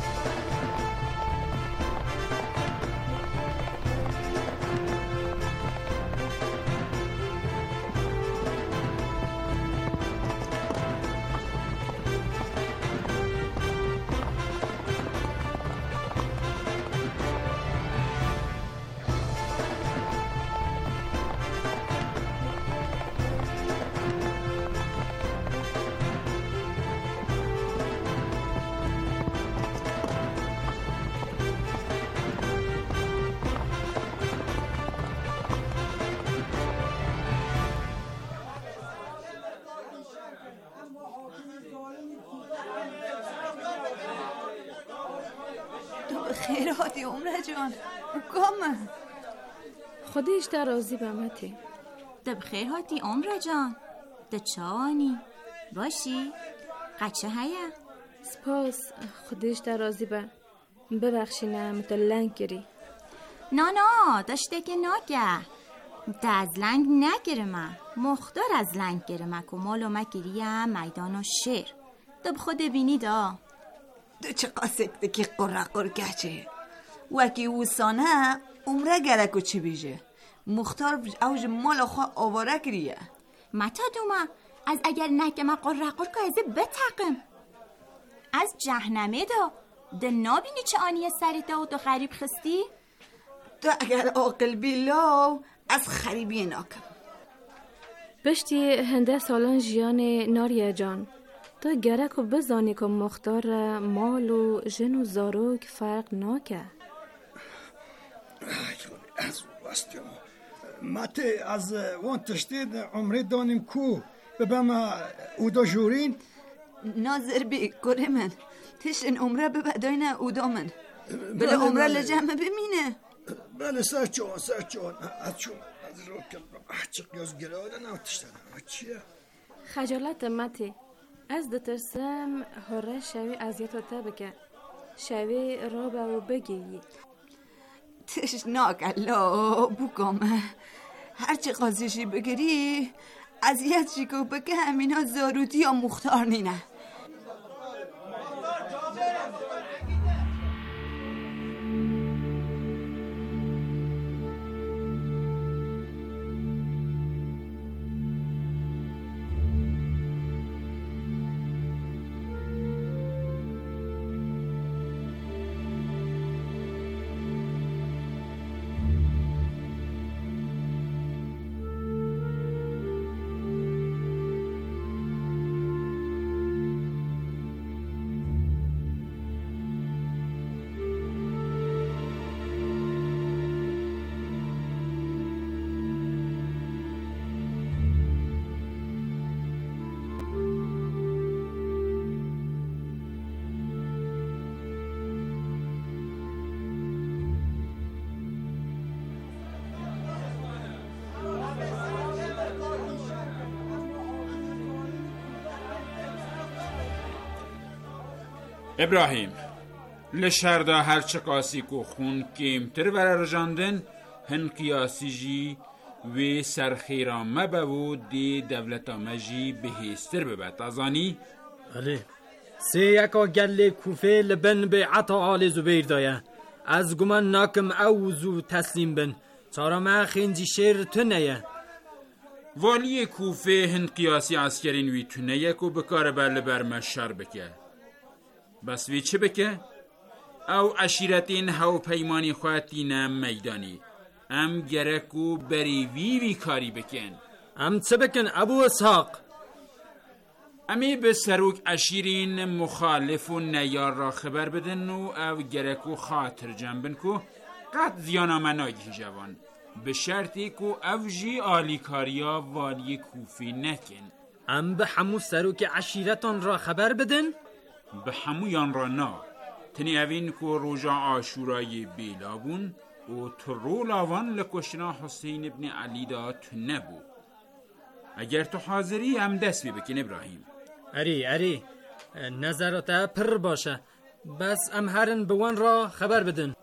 S11: خیراتی عمره جان کامه
S12: خودش در رازی بمتی
S13: دب خیر هاتی عمره جان ده چانی باشی قچه هیا
S12: سپاس خودش در رازی با ببخشینه متلنگ گری
S13: نه نه داشته که ناگه ده از لنگ نگره من مختار از لنگ گره من که مالو مگیریم میدان و شیر دب خود بینی دا
S11: دو چه قاسکته که قرق قرگچه وکی اوسانه عمره گرکو چی بیجه مختار اوج مال خواه آواره کریه
S13: متا دوما از اگر نکه ما قرق قرگه ازه بتقم از جهنمه دا ده نابینی چه آنیه سری دا و دو خریب خستی؟
S11: تو اگر عاقل بیلاو از خریبی ناکم
S12: بشتی هنده سالان جیان ناریه جان تو گرک و بزانی که مختار مال و جن و زاروک فرق ناکه
S14: از واسطه ماته از وان تشتید عمری دانیم کو ببما اودا جورین
S11: ناظر بی کره من تشن عمره ببداین اودا من بله عمره لجمع بمینه
S14: بله سر چون سر چون از چون از رو کل چق یاز گراده نو تشتن چیه
S12: خجالت ماته از دترسم هره شوی ازیتو تبکه شوی را با بگیری
S11: تشناک الله بکامه هرچی قاضیشی بگیری ازیت چی که بگه همینا زاروتی یا مختار نینه
S15: ابراهیم لشردا هر چه قاسی کو خون کیمتر ور رجاندن هن قیاسی جی و سرخیران مبو دی دولتا مجی بهیستر ببت ازانی؟
S9: بله سه یکا گل کوفه لبن به عطا آل زبیر دایه از گمان ناکم اوزو تسلیم بن چارا ما خینجی شیر تنیه
S15: والی کوفه هن قیاسی عسکرین وی تنیه کو بکار بر برمشار بکه بس وی چه بکه؟ او عشیرتین هاو پیمانی خواتین میدانی ام گرکو بری وی وی کاری بکن
S9: ام چه بکن ابو اسحاق؟
S15: امی به سروک عشیرین مخالف و نیار را خبر بدن و او گرکو خاطر جنبن کو قد زیانا مناگی جوان به شرطی کو او جی آلیکاریا والی کوفی نکن
S9: ام به همو سروک عشیرتان را خبر بدن؟
S15: به همو یان را نا تنی اوین کو روژا آشورای بیلابون و ترو لاوان لکشنا حسین ابن علی دا تو نبو اگر تو حاضری هم دست بی بکن ابراهیم
S9: اری اری نظرات پر باشه بس ام هرن بوان را خبر بدن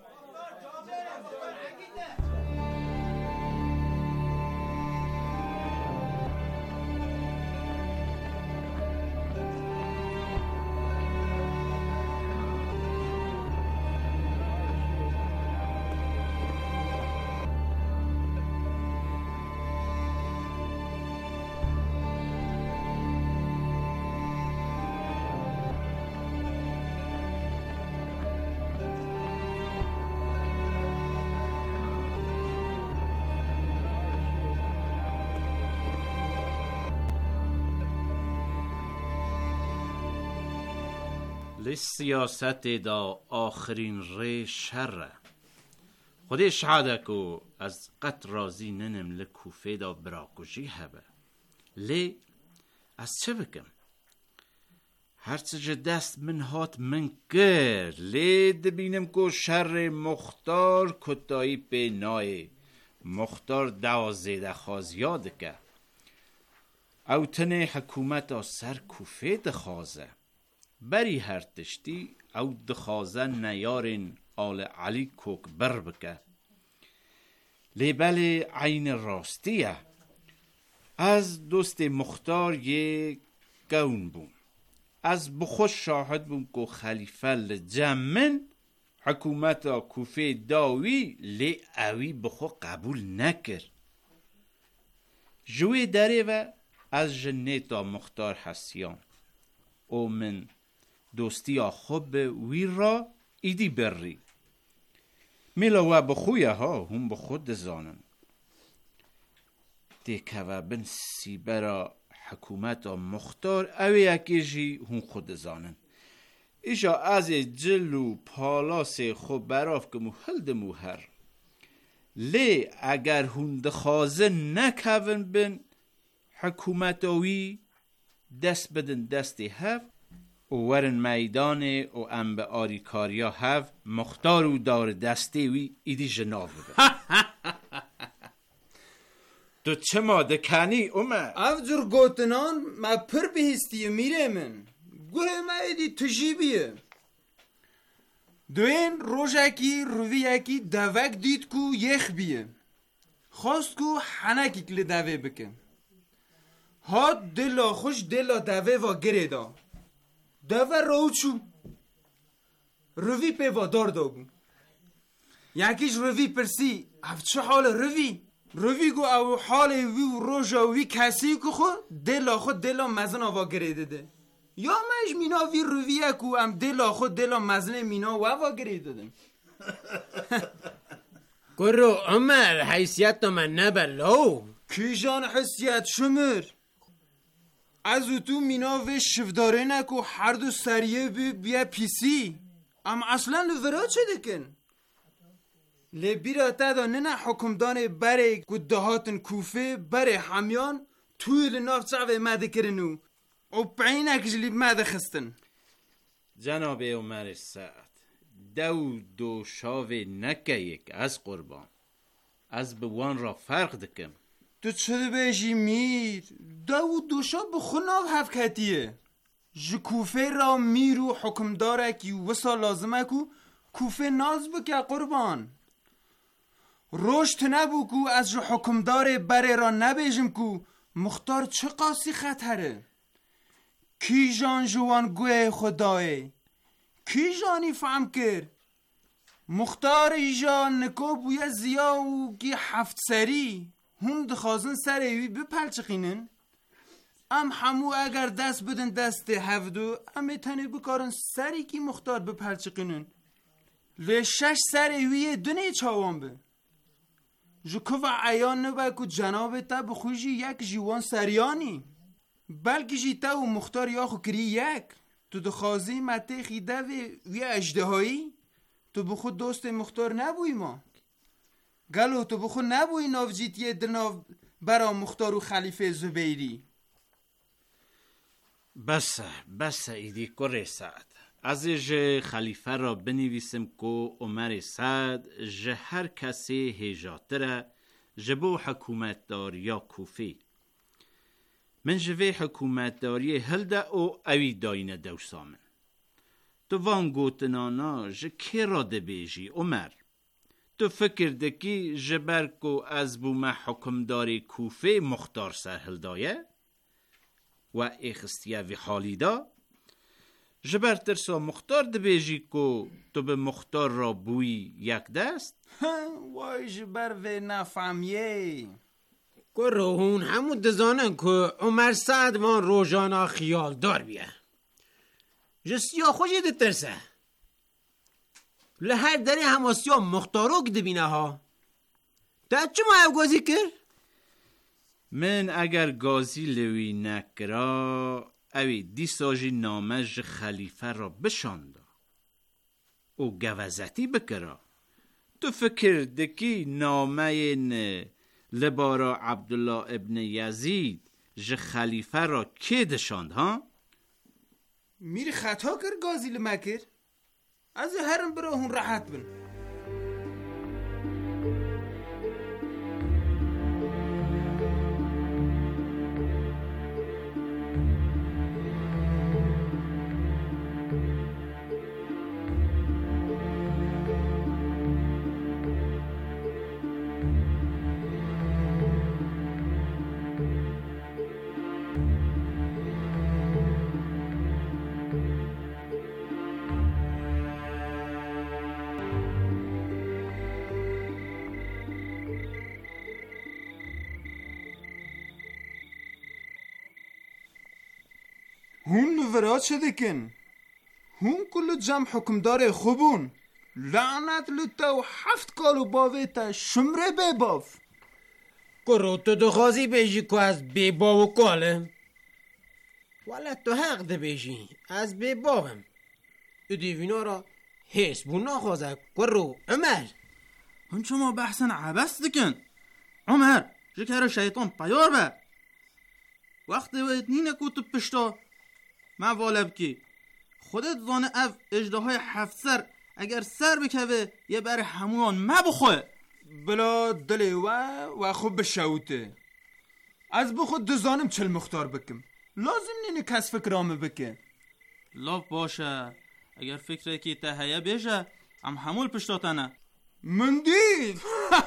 S16: لی سیاست دا آخرین ری شره خودی شهاده کو از قط رازی ننم لکوفه دا براکوشی هبه لی از چه بکم؟ هرچه جه دست من هات من گر لی دبینم کو شر مختار کتایی به نای مختار دوازده خازیاده که او تنه حکومت سر کوفه دخوازه بری هر تشتی او دخوازه نیارین آل علی کوک بر بکه لیبل عین راستیه از دوست مختار یه گون بوم از بخوش شاهد بوم که خلیفه لجمن حکومت کوفه داوی لی اوی بخو قبول نکر جوی داره و از جنیتا مختار حسیان او من دوستی خوب وی را ایدی بری میلوه بخویه ها هم بخود زانن دیکه و بن سی برا حکومت مختار اوی اکی جی هم خود زانن ایجا از جلو پالاس خوب براف که محل دمو هر لی اگر هم دخوازه نکوون بن حکومتاوی دست بدن دستی هف و ورن میدان و ام به آریکاریا هف مختار و دار دستی وی ایدی جناب بده تو چه ماده کنی اومد؟
S17: او جور گوتنان ما پر بهستیه میره من گوه ما ایدی تجیبیه دوین روژاکی رویاکی دوک دید کو یخ بیه خواست کو حنکی کل دوه بکن ها دلا خوش دلا دوه و گره دا دوه رو چو روی پی وادار دا بون یکیش روی پرسی اف چه حال روی؟ روی گو او حال وی و روژا وی کسی که خود دلا خود دلا مزن آوا گره داده یا مش مینا وی روی اکو ام دلا خود دلا مزن مینا و آوا گره دادم
S9: گرو عمر حیثیت من نبلو
S17: کی جان حیثیت شمر از او تو مینا و شفداره نکو هر دو سریه بی بیا پیسی اما اصلا لورا چه دکن لبیرا تدا نه حکمدان بره گدهاتن کوفه بره همیان توی لناف چاوه مده کرنو او بعینک جلی مده خستن
S16: جناب عمر سعد دو دو شاوه نکه یک از قربان از بوان را فرق دکم
S17: تو چه بیشی میر دو دو شاو بخوناو هفکتیه ج کوفه را میرو حکمداره کی وسا لازمه کو کوفه ناز بکه قربان. رشت نبو کو از جو حکمدار بره را نبیجم کو مختار چه قاسی خطره. کی جان جوان گوه خدای کی جانی فهم کرد. مختار ایجان نکو بویا زیاو گی هفت سری هم دخوازن سر ایوی بپلچقینن. ام همو اگر دست بدن دست هفدو ام تنه بکارن سری کی مختار بپلچقینن. لی شش سر ایوی دنه چاوان به. جو که و عیان نبا که جناب تا بخوشی یک جیوان سریانی بلکه جی تا و مختار یا خو کری یک. تو دخوازی مته خیده و وی اجدهایی تو بخود دوست مختار نبوی ما گلو تو بخود نبوی ناو جیتیه دناو برا مختار و خلیفه زبیری.
S16: بس بس ایدی کره سعد از جه خلیفه را بنویسم که عمر سعد جه هر کسی هجاتره جبو حکومت دار یا کوفی من جوه حکومت داری هلده او اوی داینه دوسامن. تو وان گوتنانا جه که را ده بیجی عمر؟ تو فکر دکی جبر کو از بوم حکمداری کوفه مختار سرهل دایه و اخستیه وی حالی دا جبر ترسا مختار ده بیجی کو تو به مختار را بوی یک دست؟
S17: وای جبر وی نفهمیه
S18: گروهون همون دزانن که عمر سعد وان روزانا خیال دار بیه جسیا خوشی ده ترسه لهر داری هماسیا مختارو که دبینه ها تا چه ما او گازی کر؟
S16: من اگر گازی لوی نکرا اوی دی ساجی نامج خلیفه را بشانده او گوزتی بکرا. تو فکر دکی نامه نه لبارا عبدالله ابن یزید ج خلیفه را که دشاند ها؟
S17: میری خطا کر گازی لمکر؟ از هرم برا هون راحت بن. هون نورات شده کن هون کلو جمع حکمدار خوبون لعنت لطا و هفت کالو باوه تا شمره بباف
S18: کرو تو دو خوازی بیجی که از بباو کاله والا تو حق ده بیجی از بباوم ادیوینا را حس بون نخوازه کرو عمر
S19: هون شما بحثن عبست دکن عمر جکر شیطان پیار به وقتی وید نینه کو تو پشتا من والب کی خودت زانه اف اجده های هفت سر اگر سر بکوه یه بر همون ما بخواه
S17: بلا دلی و و خوب بشوته از بخود دزانم چل مختار بکم لازم نینه کس فکرامه بکن
S19: لاف باشه اگر فکره که تهیه بیشه هم همول پشتاتنه
S17: من دید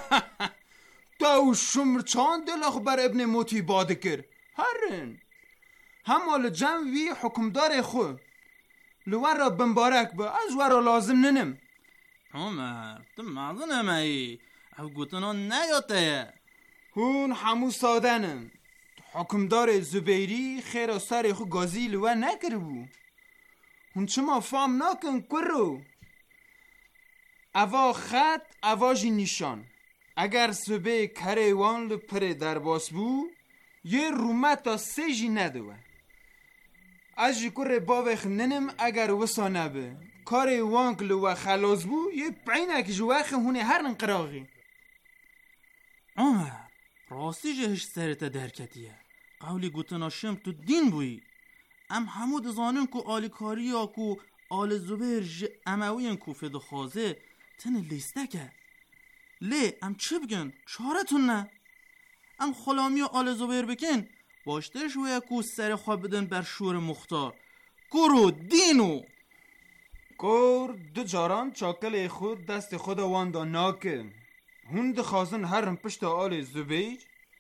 S17: تو شمر چان دلاخ بر ابن موتی باده کر هرن همال جمع وی حکمدار خو لور را بمبارک با از ورا لازم ننم.
S19: عمر تو معظن مایی او گوتنا نیاته
S17: هون همو سادنم حکمدار زبیری خیر سر خو گازی لور نکر بو هون چما فام نکن کرو اوا خط اوا جی نشان اگر سبه کره وان لپره در باس بو یه رومت تا سه جی ندوه از جی کره باوخ ننم اگر وسا نبه کار وانک لو خلاص بو یه پینک جواخ هونه هر انقراغی
S19: عمر راستی جهش سرت درکتیه قولی گوتنا شم تو دین بوی ام همود زانن کو آلی کاری یا کو آل زبیر ج اموین کو فدو خوازه تن لیسته که لی ام چه بگن چارتون نه ام خلامی و آل زبیر بکن باشتر شویه کو سر خواب بدن بر شور مختار
S17: کرو دینو کور دو جاران چاکل خود دست خود واندا ناکه هند خازن هرم پشت آل زبیر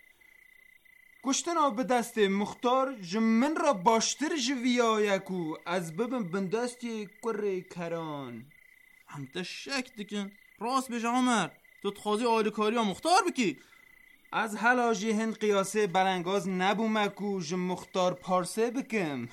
S17: کشتنا به دست مختار جمن را باشتر جویا یکو از ببن بندستی کره کران
S19: هم تا شک دکن راست بجا عمر تو تخوازی آل کاری ها مختار بکی
S17: از حلاجی هند قیاسه برنگاز نبو مکو جم مختار پارسه بکم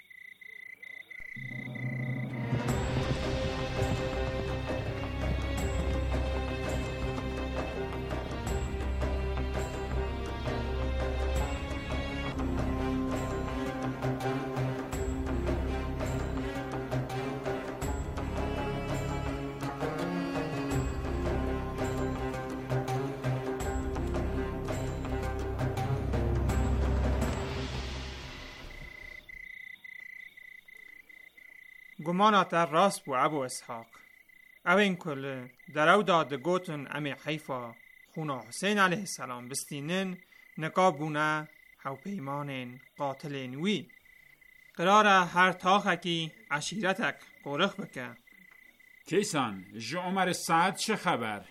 S20: گمانات راست بو ابو اسحاق او این کل در او داد گوتن امی حیفا خونا حسین علیه السلام بستینن نقابونه هاو پیمانن قاتلین وی قراره هر تاخکی عشیرتک قرخ بکن
S15: کیسان جو عمر سعد چه خبر؟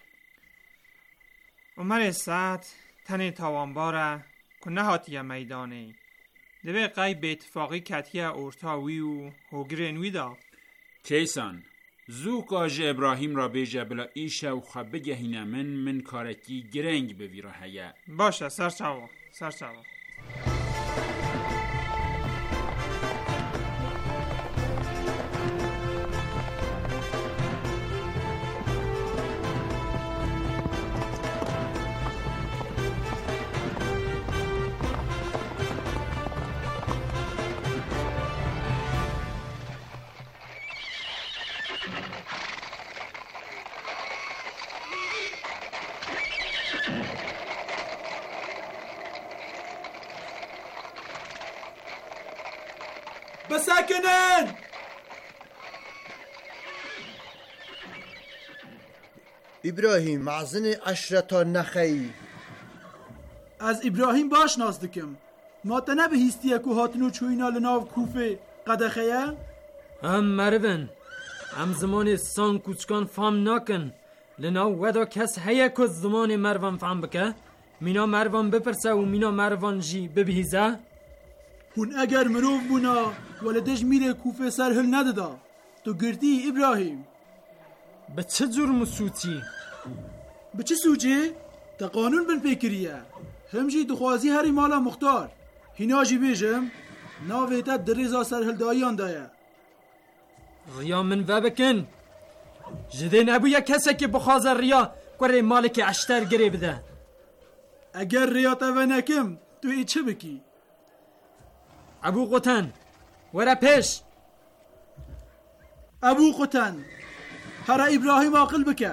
S20: عمر سعد تنی تاوانباره که نهاتی میدانه دوی قای به اتفاقی کتیه اورتاوی و هوگرین ویدا
S15: کیسان زو کاج ابراهیم را بیجه بلا ایشه و خبه گهینه من من کارکی گرنگ بویره هیه
S20: باشه سرچاوا سرچاوا
S21: بسکنن
S10: ابراهیم معزن عشرتا نخی
S21: از ابراهیم باش نازدکم ما تنه به هیستیه که هاتنو چوینا لناو کوفه قدخیه
S9: هم مروین هم زمان سان کوچکان فام ناکن لناو ودا کس هیه که زمان مروان فام بکه مینا مروان بپرسه و مینا مروان جی ببهیزه
S21: هون اگر مروف بونا ولدش میره کوفه سرحل ندادا تو گردی ابراهیم
S9: به چه جور مسوچی؟
S21: به چه سوچه؟ تا قانون بن پیکریه همجی دخوازی هری مالا مختار هیناجی بیجم ناویتا درزا سرحل دایان دایه
S9: ریا من و بکن جده نبویا کسی که بخوازه ریا کره مالک اشتر گره بده
S21: اگر ریا تا و نکم تو ای چه بکی؟
S9: ابو قطن ورا پیش
S21: ابو قطن هر ابراهیم عاقل بکه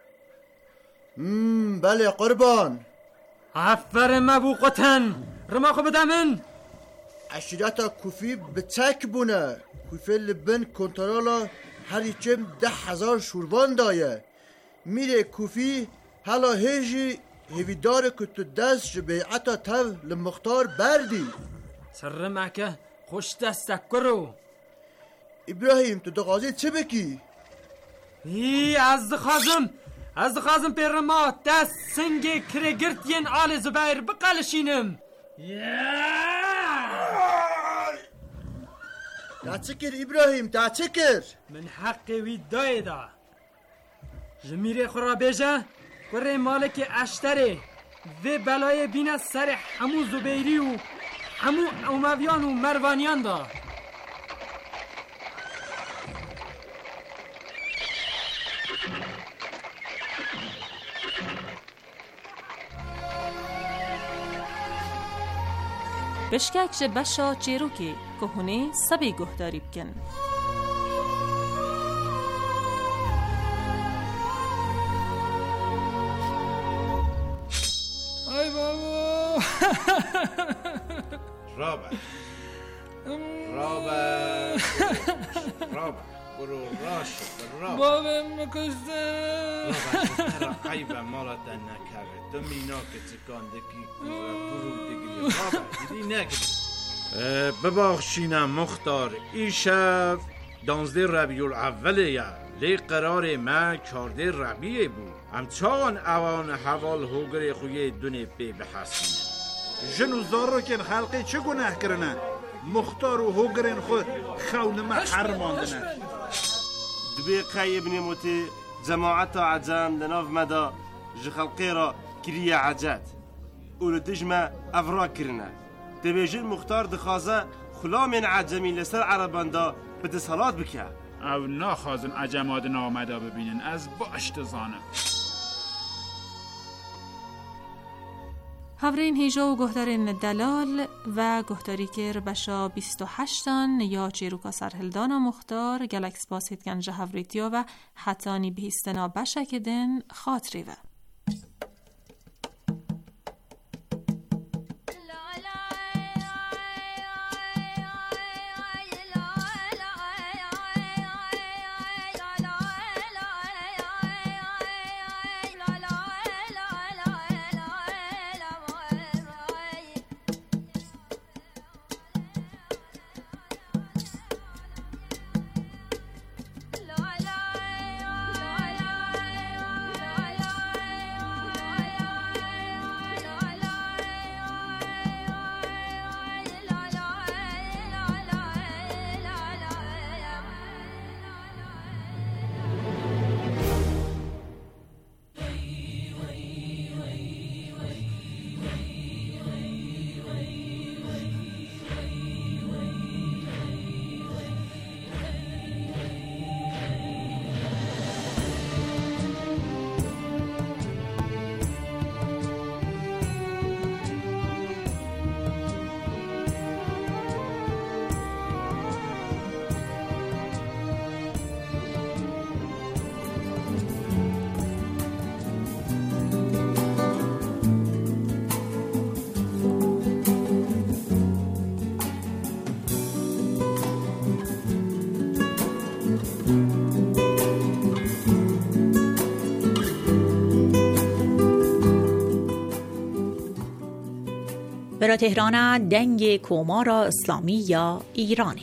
S10: مم بله قربان
S9: عفرم ابو قطن رما خو بدمن
S10: عشیرتا کوفی به تک بونه کوفی لبن کنترالا هری چم ده هزار شوربان دایه میره کوفی حالا هیجی هیویدار که تو دست بیعتا تو لمختار بردی
S9: سر مکه خوش دستک کرو
S10: ابراهیم تو دقازی چه بکی؟
S9: ای از خازم از خازم پیرما دست سنگ کرگرتین آل زبیر بقلشینم
S10: تا چکر ابراهیم تا چکر
S9: من حقی وی دایدا جمیره خورا بیجه کره مالک اشتره و بلای بین سر همو زبیری و همو امویان و مروانیان دا
S8: بشکک جه بشا چیروکی که هونه سبی گهداری بکن
S20: ای بابا
S16: رابع رابع رابع برو راش رابع
S20: بابا مکشته
S16: رابع عیبه مالت نکره تو مینا که چکانده کی برو دیگه رابع دیدی نگه ببخشینم مختار، این شب دانزده ربیع الاول لی قرار ما چارده ربیع بود. همچان اوان حوال هوگر خوی دونه بی بحسینه.
S6: جنو زارو کن خلقی چه گناه کرنه؟ مختار و هوگرین خود خون ما حرماندنه.
S1: دبی قای ابن موتی جماعت عجام لناف مدا جه خلقی را کریه عجد اولو دجمه افرا کرنه. دبی جن مختار دخوازه خلا من عجمی لسر عربان دا بتسهلات بکه
S15: او ناخوازن عجمات نامدا ببینن از باشت زانم.
S8: هاورین هیجا و گهدارین دلال و گهداری که ربشا بیست و هشتان یا چیروکا سرهلدانا مختار گلکس باسید گنج هاوریتیا و حتانی بهیستنا بشکدن خاطری و
S22: برا تهران دنگ کومارا اسلامی یا ایرانی.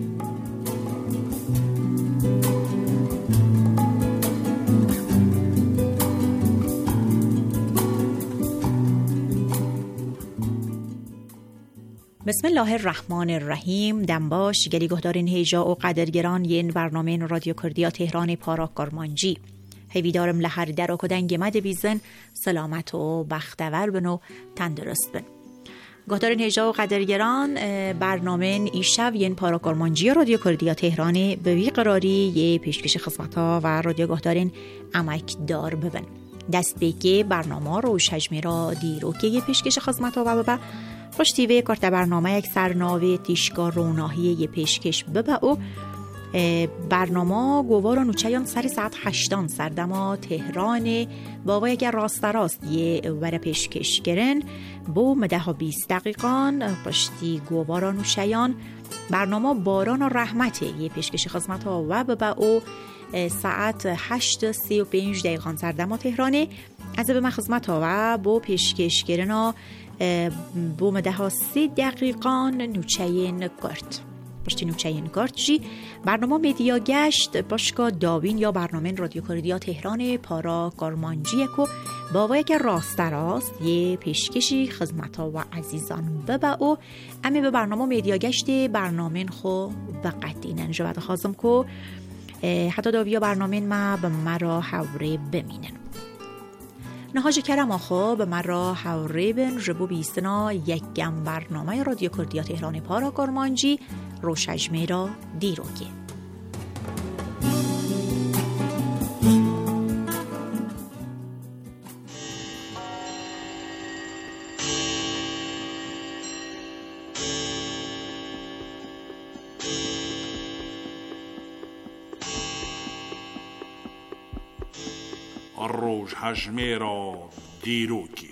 S22: بسم الله الرحمن الرحیم. دنباش گلی گهدارین هیجا و قدرگران ین برنامه رادیو کردیا تهران پاراک گرمانجی هیویدارم لحر در و کدنگ مد بیزن سلامت و بختور بن و تندرست بن. گهدارین هیجا و قدرگران برنامه ایشب ین پاراک گرمانجی رادیو کردیا تهران به وی قراری یه پیشکش خدمت ها و رادیو گهدارین امک دار ببن. دست بیکی برنامه رو شجمی را دیرو که یه پیشکش خدمت ها و ببن پشتیوه کارت برنامه یک سرناوه تیشگاه روناهی یه پیشکش ببه و برنامه گوارا نوچهیان سر ساعت هشتان سردما تهران باوا اگر راست راست یه ور پیشکش گرن بو مده ها بیست دقیقان پشتی گوارا نوچهیان برنامه باران و رحمت یه پیشکش خدمت ها و ببه و ساعت هشت سی و پنج دقیقان سردما تهرانه از به من خدمت ها و بو پیشکش گرن بو مده ها سی دقیقان نوچهین کرد پشتی نوچهین کرد جی برنامه میدیا گشت باشگاه داوین یا برنامه رادیو کردیا تهران پارا گرمانجی کو باوایی که راست راست یه پیشکشی خدمت ها و عزیزان ببا و امی به برنامه میدیا گشت برنامه خو بقدینن جواد خازم کو حتی داویا برنامه ما به مرا حوره بمینن نهاج کرم آخو به من را حوره بن جبو بیستنا یک گم برنامه رادیو کردیا تهران پارا گرمانجی روشجمه را دیروگی
S6: روش حجمه را دیروکی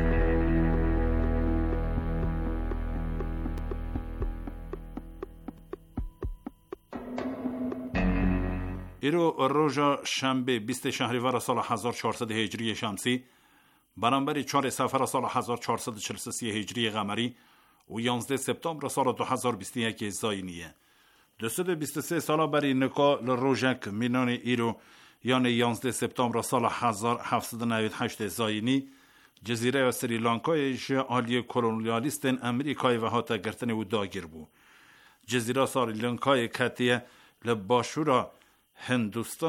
S6: ایرو روژا شنبه بیست شهریور سال هزار و چهارصد هجری شمسی برابر چهار صفر سال هزار و چهارصد و چهل و سه هجری قمری و یانزده سپتامبر سال دو هزار و بیست و یک زاینیه. دویست و بیست و سه سالا بری نکا لروژک مینان ایرو یعنی یانزده سپتامبر سال هزار و هفتصد و نود و هشت زاینی جزیره سریلانکای جالی کلونیالیستن امریکای و هاتا گرتن و داگیر بو. جزیره سریلانکای کتیه لباشورا هندوستان